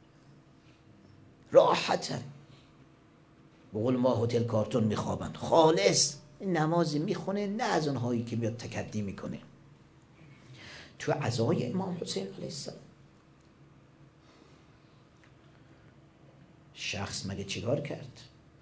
راحتن، به قول ما هتل کارتون میخوابن، خالص نمازی میخونه، نه از اونهایی که میاد تکدی میکنه. تو عزای امام حسین علیه السلام شخص مگه چیکار کرد؟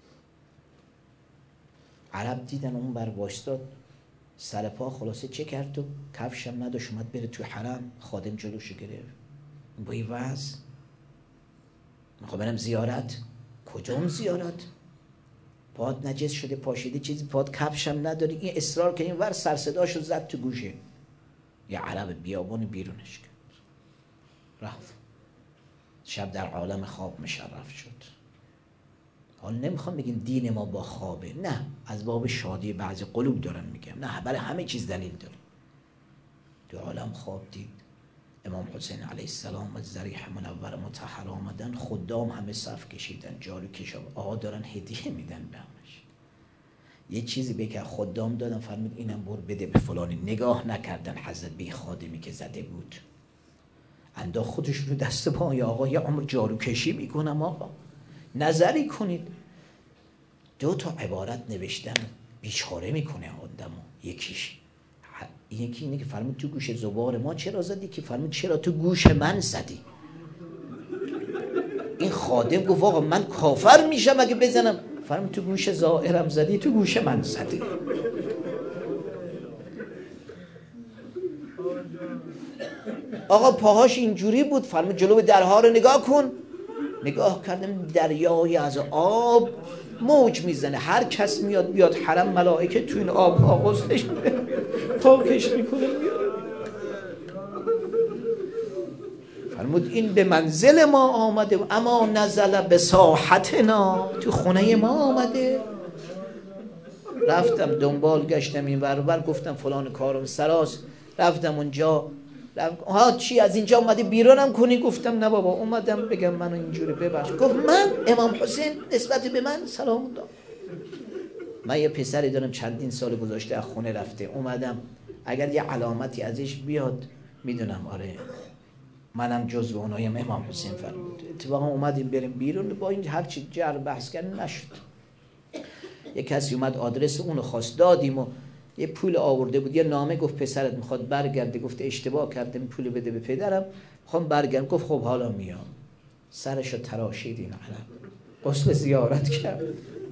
عرب دیدن اون بر وایستاد، سر پا خلاصه چه کرد و کفشم نداشت، اومد بره تو حرم، خادم جلوشو گرفت. با این وضع میخوام برم زیارت. کجام زیارت؟ پاد نجس شده، پاشیده چیزی، پاد کفشم نداری. این اصرار که این ور سر صداشو زد تو گوشه. یه عرب بیابون بیرونش کرد، رفت. شب در عالم خواب مشرف شد. حال نمیخوام بگیم دین ما با خوابه، نه، از باب شادی بعضی قلوب دارم میگم، نه، برای همه چیز دلیل داره. تو عالم خواب دید امام حسین علیه السلام از ضریح منور مطهر آمدن، خدام همه صف کشیدن، جارو کشاب، آقا دارن هدیه میدن به همش. یه چیزی به که خدام دادن، فرمود اینم بر بده به فلانی. نگاه نکردن حضرت بی خادمی که زده بود، انداخت خودش رو دست پای آقا، یه عمر جارو کشی میکنم آقا، نظری کنید. دو تا عبارت نوشتن بیچاره میکنه آدمو. یکیش یکی اینه که فرمود تو گوش زبار ما چرا زدی، که فرمود چرا تو گوش من زدی. این خادم گفت آقا من کافر میشم اگه بزنم. فرمود تو گوش زائرم زدی، تو گوش من زدی. آقا پاهاش اینجوری بود، فرمود جلو درها رو نگاه کن. نگاه کردم دریای از آب موج میزنه، هر کس میاد بیاد حرم ملائکه تو این آب ها غسلش پاکش میکنه میاد. فرمود این به منزل ما آمده، اما نزل به ساحتنا، تو خونه ما آمده. رفتم دنبال گشتم این ور ور، گفتم فلان کارم سراست، رفتم اونجا. ها چی از اینجا اومدی بیرونم کنی؟ گفتم نه بابا، اومدم بگم منو اینجوری ببخش. گفت من امام حسین نسبت به من سلام الله. من یه پسری دارم چندین سال گذاشته از خونه رفته، اومدم اگر یه علامتی ازش بیاد میدونم آره منم جزو اونایم. امام حسین فرمود. اتفاقا اومدیم بریم بیرون، با این هر چی جر بحث کردن نشد. یه کسی اومد آدرس اونو خواست، دادیم و یه پول آورده بود، یه نامه گفت پسرت میخواد برگرده، گفت اشتباه کردم پول بده به پدرم، میخوام برگردم. گفت خب حالا میام. سرشو تراشید این عرب، غسل زیارت کرد،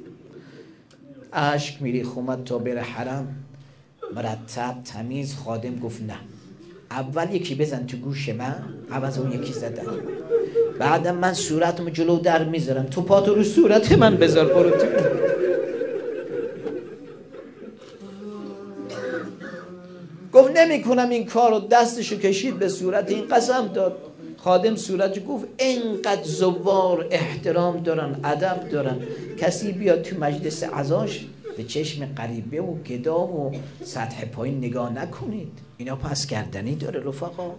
اشک میری اومد تا بره حرم، مرتب تمیز. خادم گفت نه، اول یکی بزن تو گوش من، عوض اون یکی زدن، بعدم من صورتمو جلو در میذارم، تو پاتو رو صورت من بذار، برو تو. گفت نمی کنم این کارو. دستشو کشید به صورت این، قسم داد. خادم صورت گفت اینقدر زوار احترام دارن، ادب دارن، کسی بیاد تو مجلس عزاش به چشم غریبه و گدا و سطح پایین نگاه نکنید. اینا پس گردنی داره رفقا.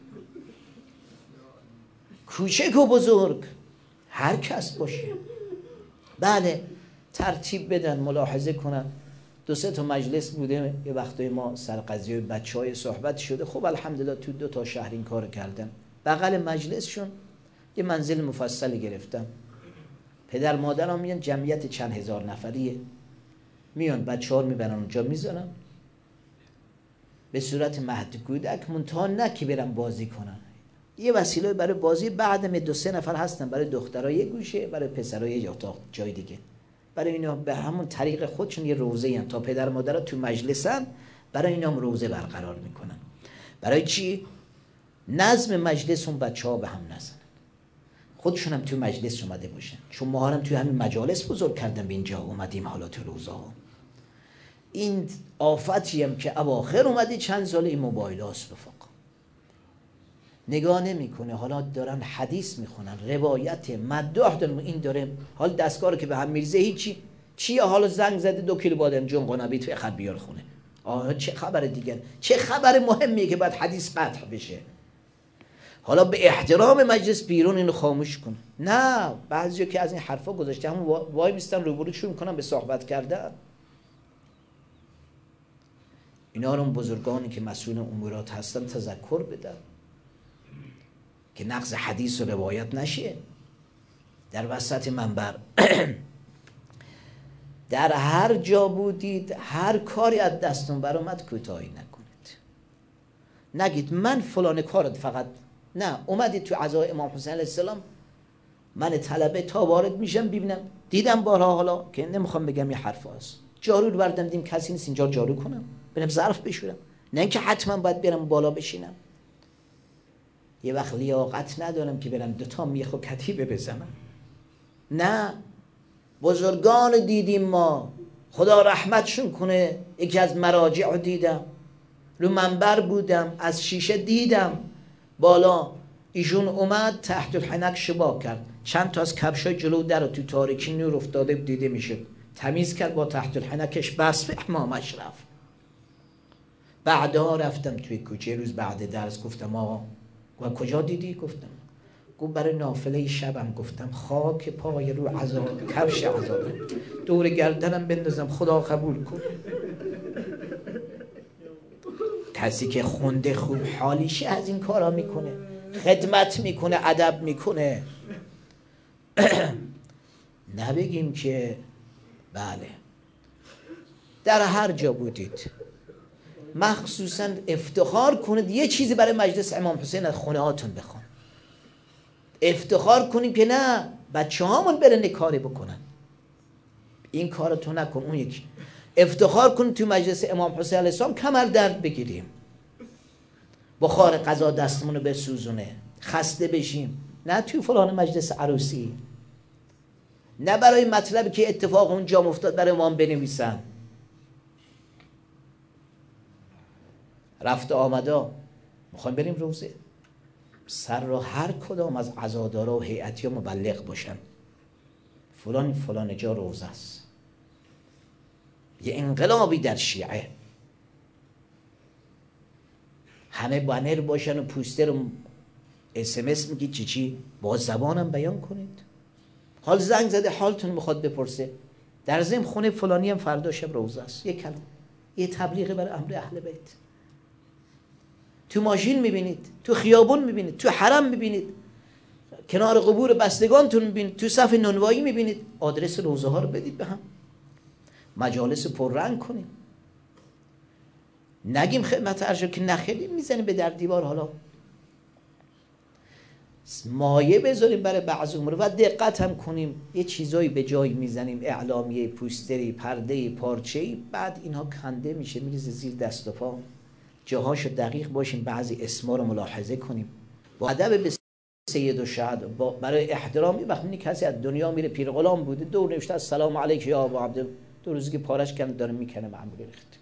کوچک و بزرگ هر کس باشه، بله ترتیب بدن، ملاحظه کنن. دو سه تا مجلس بوده یه وقتای ما سر قضیه بچهای صحبت شده. خب الحمدلله تو دو تا شهر این کار کردن. بغل مجلسشون یه منزل مفصلی گرفتم، پدر مادرم میان، جمعیت چند هزار نفریه، میان بچه ها رو میبرن اونجا میذارن به صورت مهد کودک، منتها نه که برن بازی کنن، یه وسیله برای بازی. بعدم دو سه نفر هستن برای دخترها یه گوشه، برای پسرها یه اتاق جای دیگه. برای اینا به همون طریق خودشون یه روزه هم تا پدر مادرها تو مجلسن، برای اینا هم روزه برقرار میکنن. برای چی؟ نظم مجلس اون بچه ها به هم نزنن، خودشون هم تو مجلس اومده باشن، چون ما هم توی همین مجالس بزرگ کردن به اینجا اومدیم. حالا تو روزه ها این آفتی هم که اواخر اومده چند سال، این موبایل هاست رفقا، نگاه نمیکنه. حالا دارن حدیث میخونن، روایت مدح دارن، این داره حال دستگاه که به هم میرزه هیچی چیه، حالا زنگ زده دو کیلو بادمجون قنبی توی خط بیار خونه. آه چه خبر دیگر، چه خبر مهمیه که باید حدیث قطع بشه. حالا به احترام مجلس بیرون اینو خاموش کن. نه، بعضیا که از این حرفا گذاشته همون وای میستن روبرو شروع میکنن به صحبت کردن. اینا رو بزرگانی که مسئول امورات هستن تذکر بدن که نقض حدیث و روایت نشه در وسط منبر. در هر جا بودید، هر کاری از دستون برآمد کوتاهی نکنید. نگید من فلان کارت فقط، نه، اومدید تو عزای امام حسین علیه السلام، من طلبه تا وارد میشم ببینم، دیدم بارها، حالا که نمیخوام بگم یه حرف هست، جارو رو بردم دیدم کسی نیست، اینجا جارو کنم، برم ظرف بشورم، نه اینکه حتما باید برم بالا بشینم. یه وقت لیاقت ندارم که برم دوتا میخ و کتیبه بزنم. نه، بزرگان دیدیم ما، خدا رحمتشون کنه. یکی از مراجع رو دیدم، رو منبر بودم، از شیشه دیدم بالا، ایشون اومد تحت الحنک شبا کرد، چند تا از کفشای جلو در تو تاریکی نور افتاده دیده میشد، تمیز کرد با تحت الحنکش، بس به امامش رفت. بعدها رفتم توی کوچه، روز بعد درس گفتم آقا، کجا دیدی؟ گفتم گفت برای نافله شبم. گفتم خاک پای رو عذاب، کفش عذاب، دور گردنم بندازم، خدا قبول کن. کسی که خونده خوب حالیشه از این کارا میکنه، خدمت میکنه، ادب میکنه. نبگیم که بله. در هر جا بودید مخصوصا افتخار کنید یه چیزی برای مجلس امام حسین از خونه هاتون بخوان، افتخار کنیم که نه بچه هامون برن کاری بکنن. این کار تو نکن. اون یکی افتخار کنیم تو مجلس امام حسین علیه السلام کمر درد بگیریم، بخار قضا دستمونو بسوزونه، خسته بشیم، نه توی فلان مجلس عروسی، نه برای مطلبی که اتفاق اونجا افتاد برای ما بنویسن. رفت آمدا میخوایم بریم روزه، سر را هر کدام از عزادارا و هیئتی ها مبلغ باشن فلان فلان جا روزه است. یه انقلابی در شیعه، همه بانر باشن و پوستر و اس ام اس میگید چی چی، با زبانم بیان کنید. حال زنگ زده حالتون میخواد بپرسه، در ضمن خونه فلانی هم فردا شب روزه است، یه کلمه، یه تبلیغ برای امر اهل بیت. تو ماشین میبینید، تو خیابون میبینید، تو حرم میبینید، کنار قبور بستگانتون میبینید، تو صف نونوایی میبینید. آدرس روزه ها رو بدید به هم، مجالس پررنگ کنید. نگیم خدمت ارشد که نخیلی میزنیم به در دیوار. حالا مایه بذاریم برای بعض امور و دقت هم کنیم. یه چیزایی به جای میزنیم، اعلامیه، پوستری، پرده، پارچه‌ای، بعد اینها کنده میشه میریزه زیر دست و پا. جاهاشو دقیق باشیم، بعضی اسما رو ملاحظه کنیم با ادب. به سید و شهد برای احترامی وقتی می کسی از دنیا میره، پیر غلام بوده، دور نوشته السلام علیک یا ابو عبد، دو روزی که پارش کنه داره میکنه معمولی ریخت.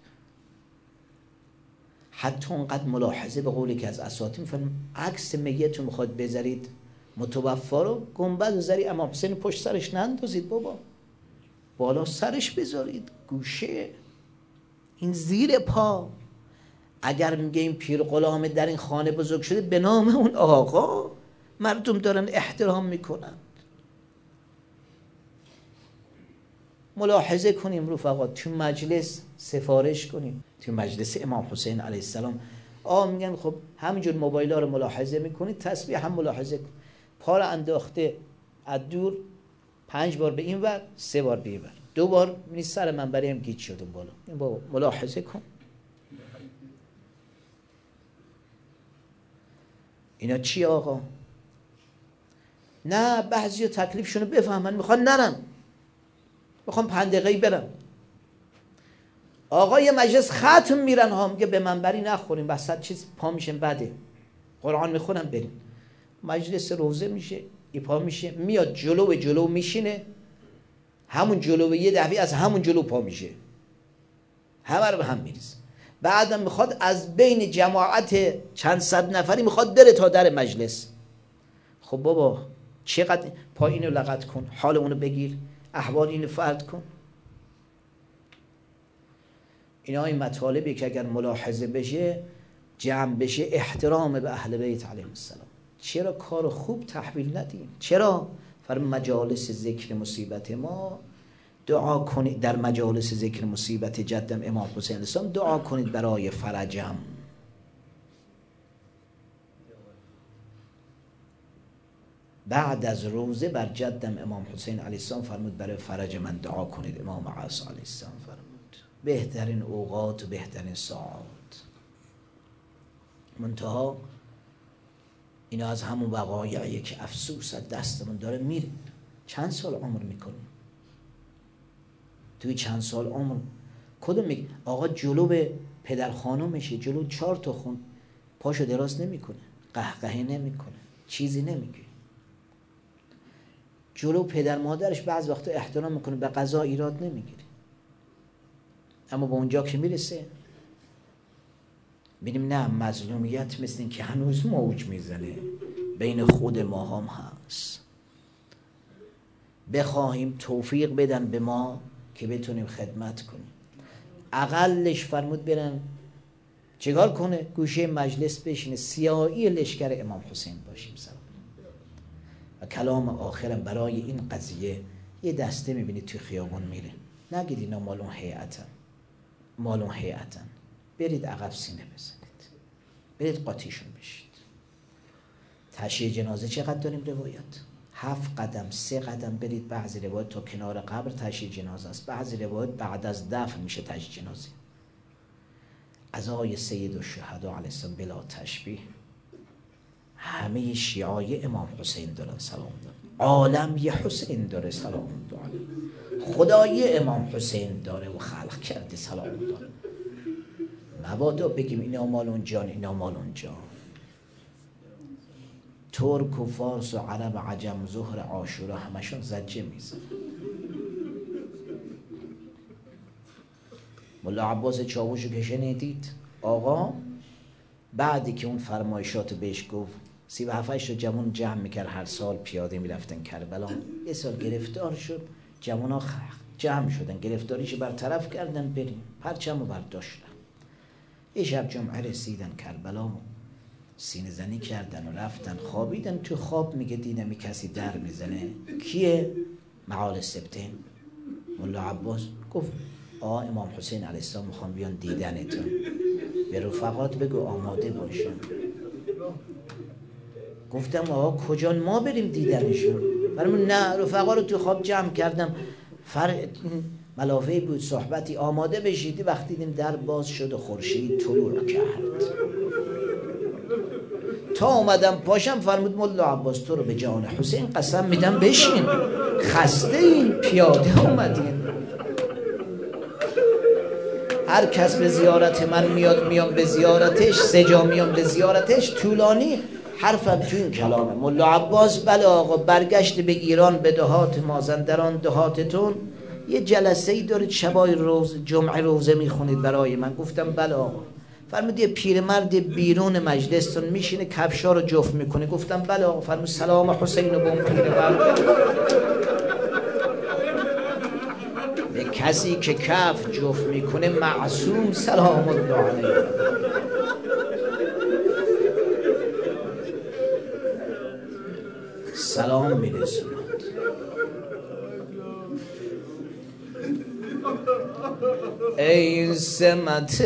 حتی اونقدر ملاحظه، به قولی که از اساتید میفرمایند عکس میت رو میخواد بذارید متوفا رو، گنبد زری امام حسین پشت سرش نندازید بابا، بالا سرش بذارید، گوشه این زیر پا. اگر میگیم پیر غلام در این خانه بزرگ شده، به نام اون آقا مردم دارن احترام میکنن. ملاحظه کنیم رفقا، تو مجلس سفارش کنیم، تو مجلس امام حسین علیه السلام آ میگن خب همینجور موبایل ها رو ملاحظه میکنید، تسبیح هم ملاحظه کن، پا رو انداخته از دور پنج بار به این ور، سه بار به این ور، دو بار می سر منبری هم گیج شدم بالا. این بابا ملاحظه کن. اینا چی آقا؟ نه بعضی تکلیفشونو بفهمن، میخوان نرن، میخوان پنج دقیقه‌ای برن. آقا یه مجلس ختم میرن ها، میگه به منبری نخوریم، وسط چیز پا میشن، بده قرآن میخونن بریم. مجلس روزه میشه، ای پا میشه، میاد جلو جلو میشینه، همون جلو یه دفعه از همون جلو پا میشه، همه رو به هم میریزه. بعدم میخواد از بین جماعت چند صد نفری میخواد بره تا در مجلس. خب بابا چقدر پا اینو لغت کن، حال اونو بگیر، احوال اینو فرد کن. اینا این مطالبی که اگر ملاحظه بشه، جمع بشه، احترام به اهل بیت علیهم السلام. چرا کار خوب تحویل ندیم؟ چرا در مجالس ذکر مصیبت ما دعا کنید، در مجالس ذکر مصیبت جدم امام حسین علیه السلام دعا کنید برای فرجم. بعد از روزه بر جدم امام حسین علیه السلام فرمود برای فرج من دعا کنید. امام عاص علیه السلام فرمود بهترین اوقات و بهترین ساعات. منتها اینا از همون وقایعیه که افسوس از دستمون داره میره. چند سال عمر میکنیم؟ توی چند سال عمر کدوم میگه آقا جلو به پدر خانومشه، جلو چهار تا خون پاشو دراز نمیکنه، قهقهه نمیکنه، چیزی نمیگه. جلو پدر مادرش بعض وقتا احترام میکنه، به قضا ایراد نمیگیره. اما به اونجا که میرسه ببینیم نه، مظلومیت مثل این که هنوز موج میزنه بین خود ما هم هست. بخواهیم توفیق بدن به ما که بتونیم خدمت کنیم. اقلش فرمود برن چیکار کنه؟ گوشه مجلس بشینه، سیاهی لشکر امام حسین باشیم سلام. و کلام آخرم برای این قضیه یه دسته میبینید توی خیابون میره، نگید اینا مالون هیئتن، مالون هیئتن، برید عقب سینه بزنید، برید قاطیشون بشید. تشییع جنازه چقدر داریم روایت؟ هفت قدم، سه قدم برید. بعضی روایت تا کنار قبر تشییع جنازه است، بعضی روایت بعد از دفن میشه تشییع جنازه. عزای سید الشهدا علیه السلام بلا تشبیه همه شیعای امام حسین دارن سلام دارن، عالم یه حسین داره سلام داره، خدای امام حسین داره و خلق کرده سلام داره. مبادا بگیم اینا مال اون جان، اینا مال اون جان. ترک و فارس و عرب و عجم، ظهر عاشورا همشون زجه میزن. مولا عباس چاوشو که شنیدید آقا بعدی که اون فرمایشاتو بهش گفت سی و هفتش رو جوان جمع میکرد، هر سال پیاده میرفتن کربلا. یه سال گرفتار شد، جوان ها جمع شدن، گرفتاریش برطرف کردن، بریم پرچم رو برداشتن. یه شب جمعه رسیدن کربلا، سینه زنی کردن و رفتن خوابیدن. تو خواب میگه دیدم می کسی در میزنه. کیه؟ معال سبتین. مولا عباس گفت آقا امام حسین علیه السلام میخوام بیان دیدنتون، به رفقات بگو آماده باشن. گفتم آقا کجا ما بریم دیدنشون؟ فرمون نه، رفقا رو تو خواب جمع کردم، فر... ملافه‌ای بود صحبتی آماده بشیدی، وقتی دیدیم در باز شد و خورشید طلوع کرد. تا اومدم پاشم فرمود ملا عباس تو رو به جان حسین قسم میدم بشین، خسته این پیاده اومدین. هر کس به زیارت من میاد میام به زیارتش، سه جا میام به زیارتش. طولانی حرفم تو این کلامه. ملا عباس بله آقا برگشت به ایران، به دهات مازندران دهاتتون یه جلسه ای دارید شبای روز جمعه روزه میخونید برای من. گفتم بله آقا. فرمود یه پیرمرد بیرون مجلستون میشینه کفشا رو جفت میکنه. گفتم بله آقا. فرمود سلام حسین و بوم پیرمرد. به کسی که کف جفت میکنه معصوم سلام الله علیه. سلام میرسوند. ای سمت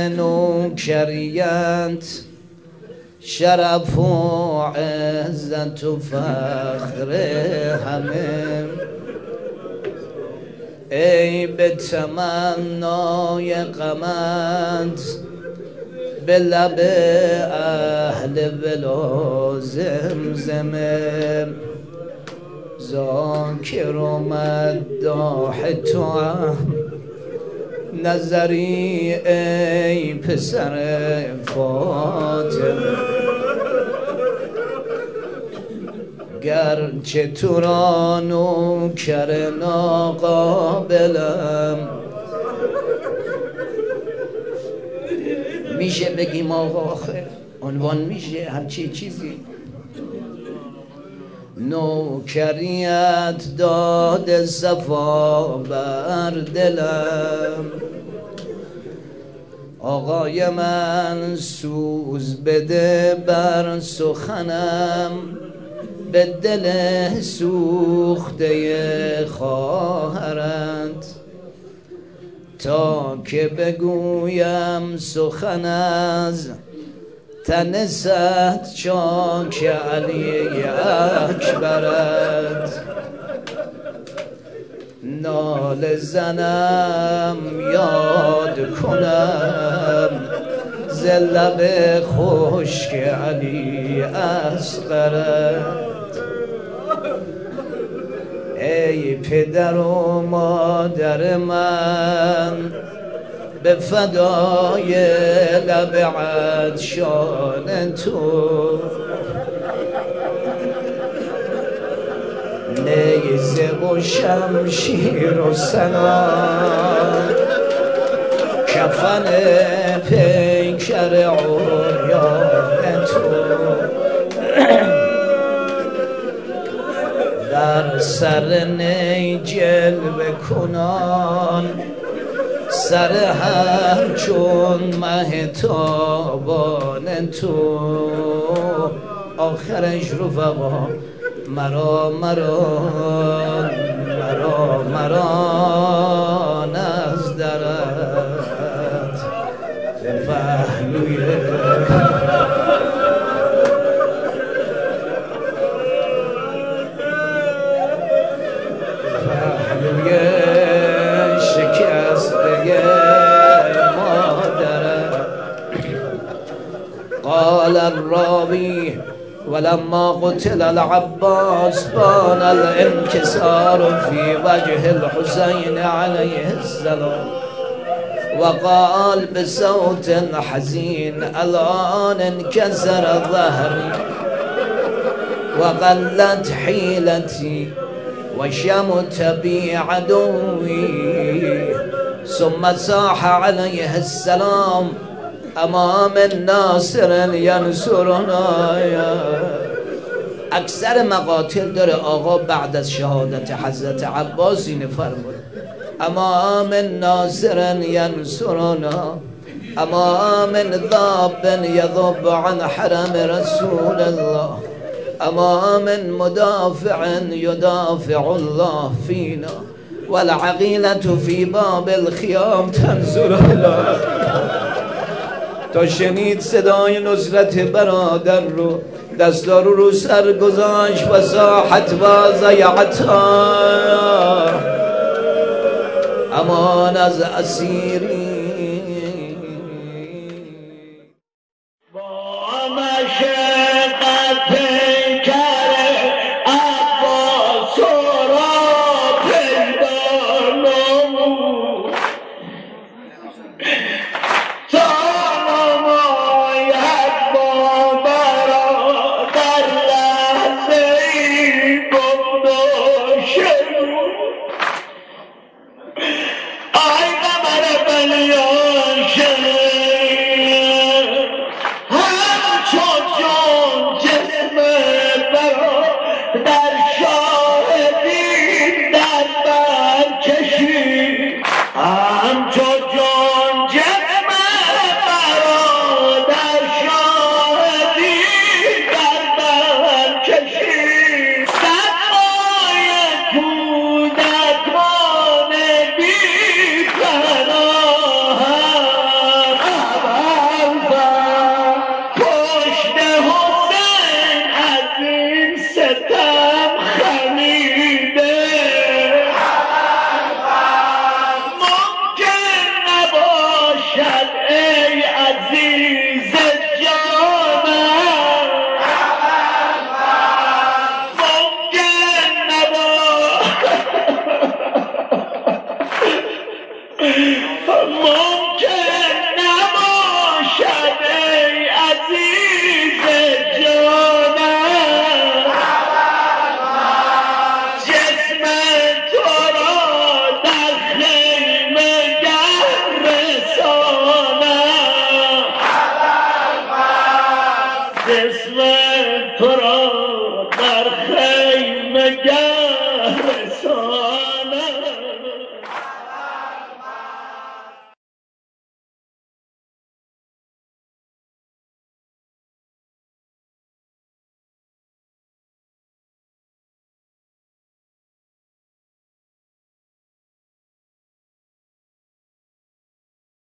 نوکریت شرف و عزت و فخر همه، ای به تمنای غمت به لب اهل ولا زمزمه، ذاکر و مداح تو هم نظری ای پسر فاطمه، گرچه تو را نوکر ناقابلم. میشه بگیم آقا آخه عنوان میشه همچی چیزی. نوکریت داد صفا بر دلم، آقای من سوز بده بر سخنم، به دل سوخته خواهرت، تا که بگویم سخن از تن صد چاک علی اکبرت، نال زنم یاد کنم ز لب خشک علی اصغرت. ای پدر و مادر من به فدای لب عطشان تو، نیزه و شمشیر و سنان کفن پیکر عریان تو، در سر نی جلوه کنان سر همچون مهتابان تو، آخرش رفقا مرا مرا مرا مرا نز درت به پهلوی پهلوی شکسته مادرت. قال الراوی ولما قتل العباس بان الانكسار في وجه الحسين عليه السلام، وقال بصوت حزين الآن انكسر ظهري وقلت حيلتي وشمت بي عدوي، ثم صاح عليه السلام امام الناصر ینصرنا. اکثر مقاتل داره آقا بعد از شهادت حضرت عباس اینه فرمود امام الناصر ینصرنا، امام ذاب یذب عن حرم رسول الله، امام مدافع یدافع الله فینا، والعقیلة فی باب الخیام تنظر الله. تا شنید صدای نصرت برادر رو دستار رو سر گذاشت و صاحت و زیعتا همان از اسیری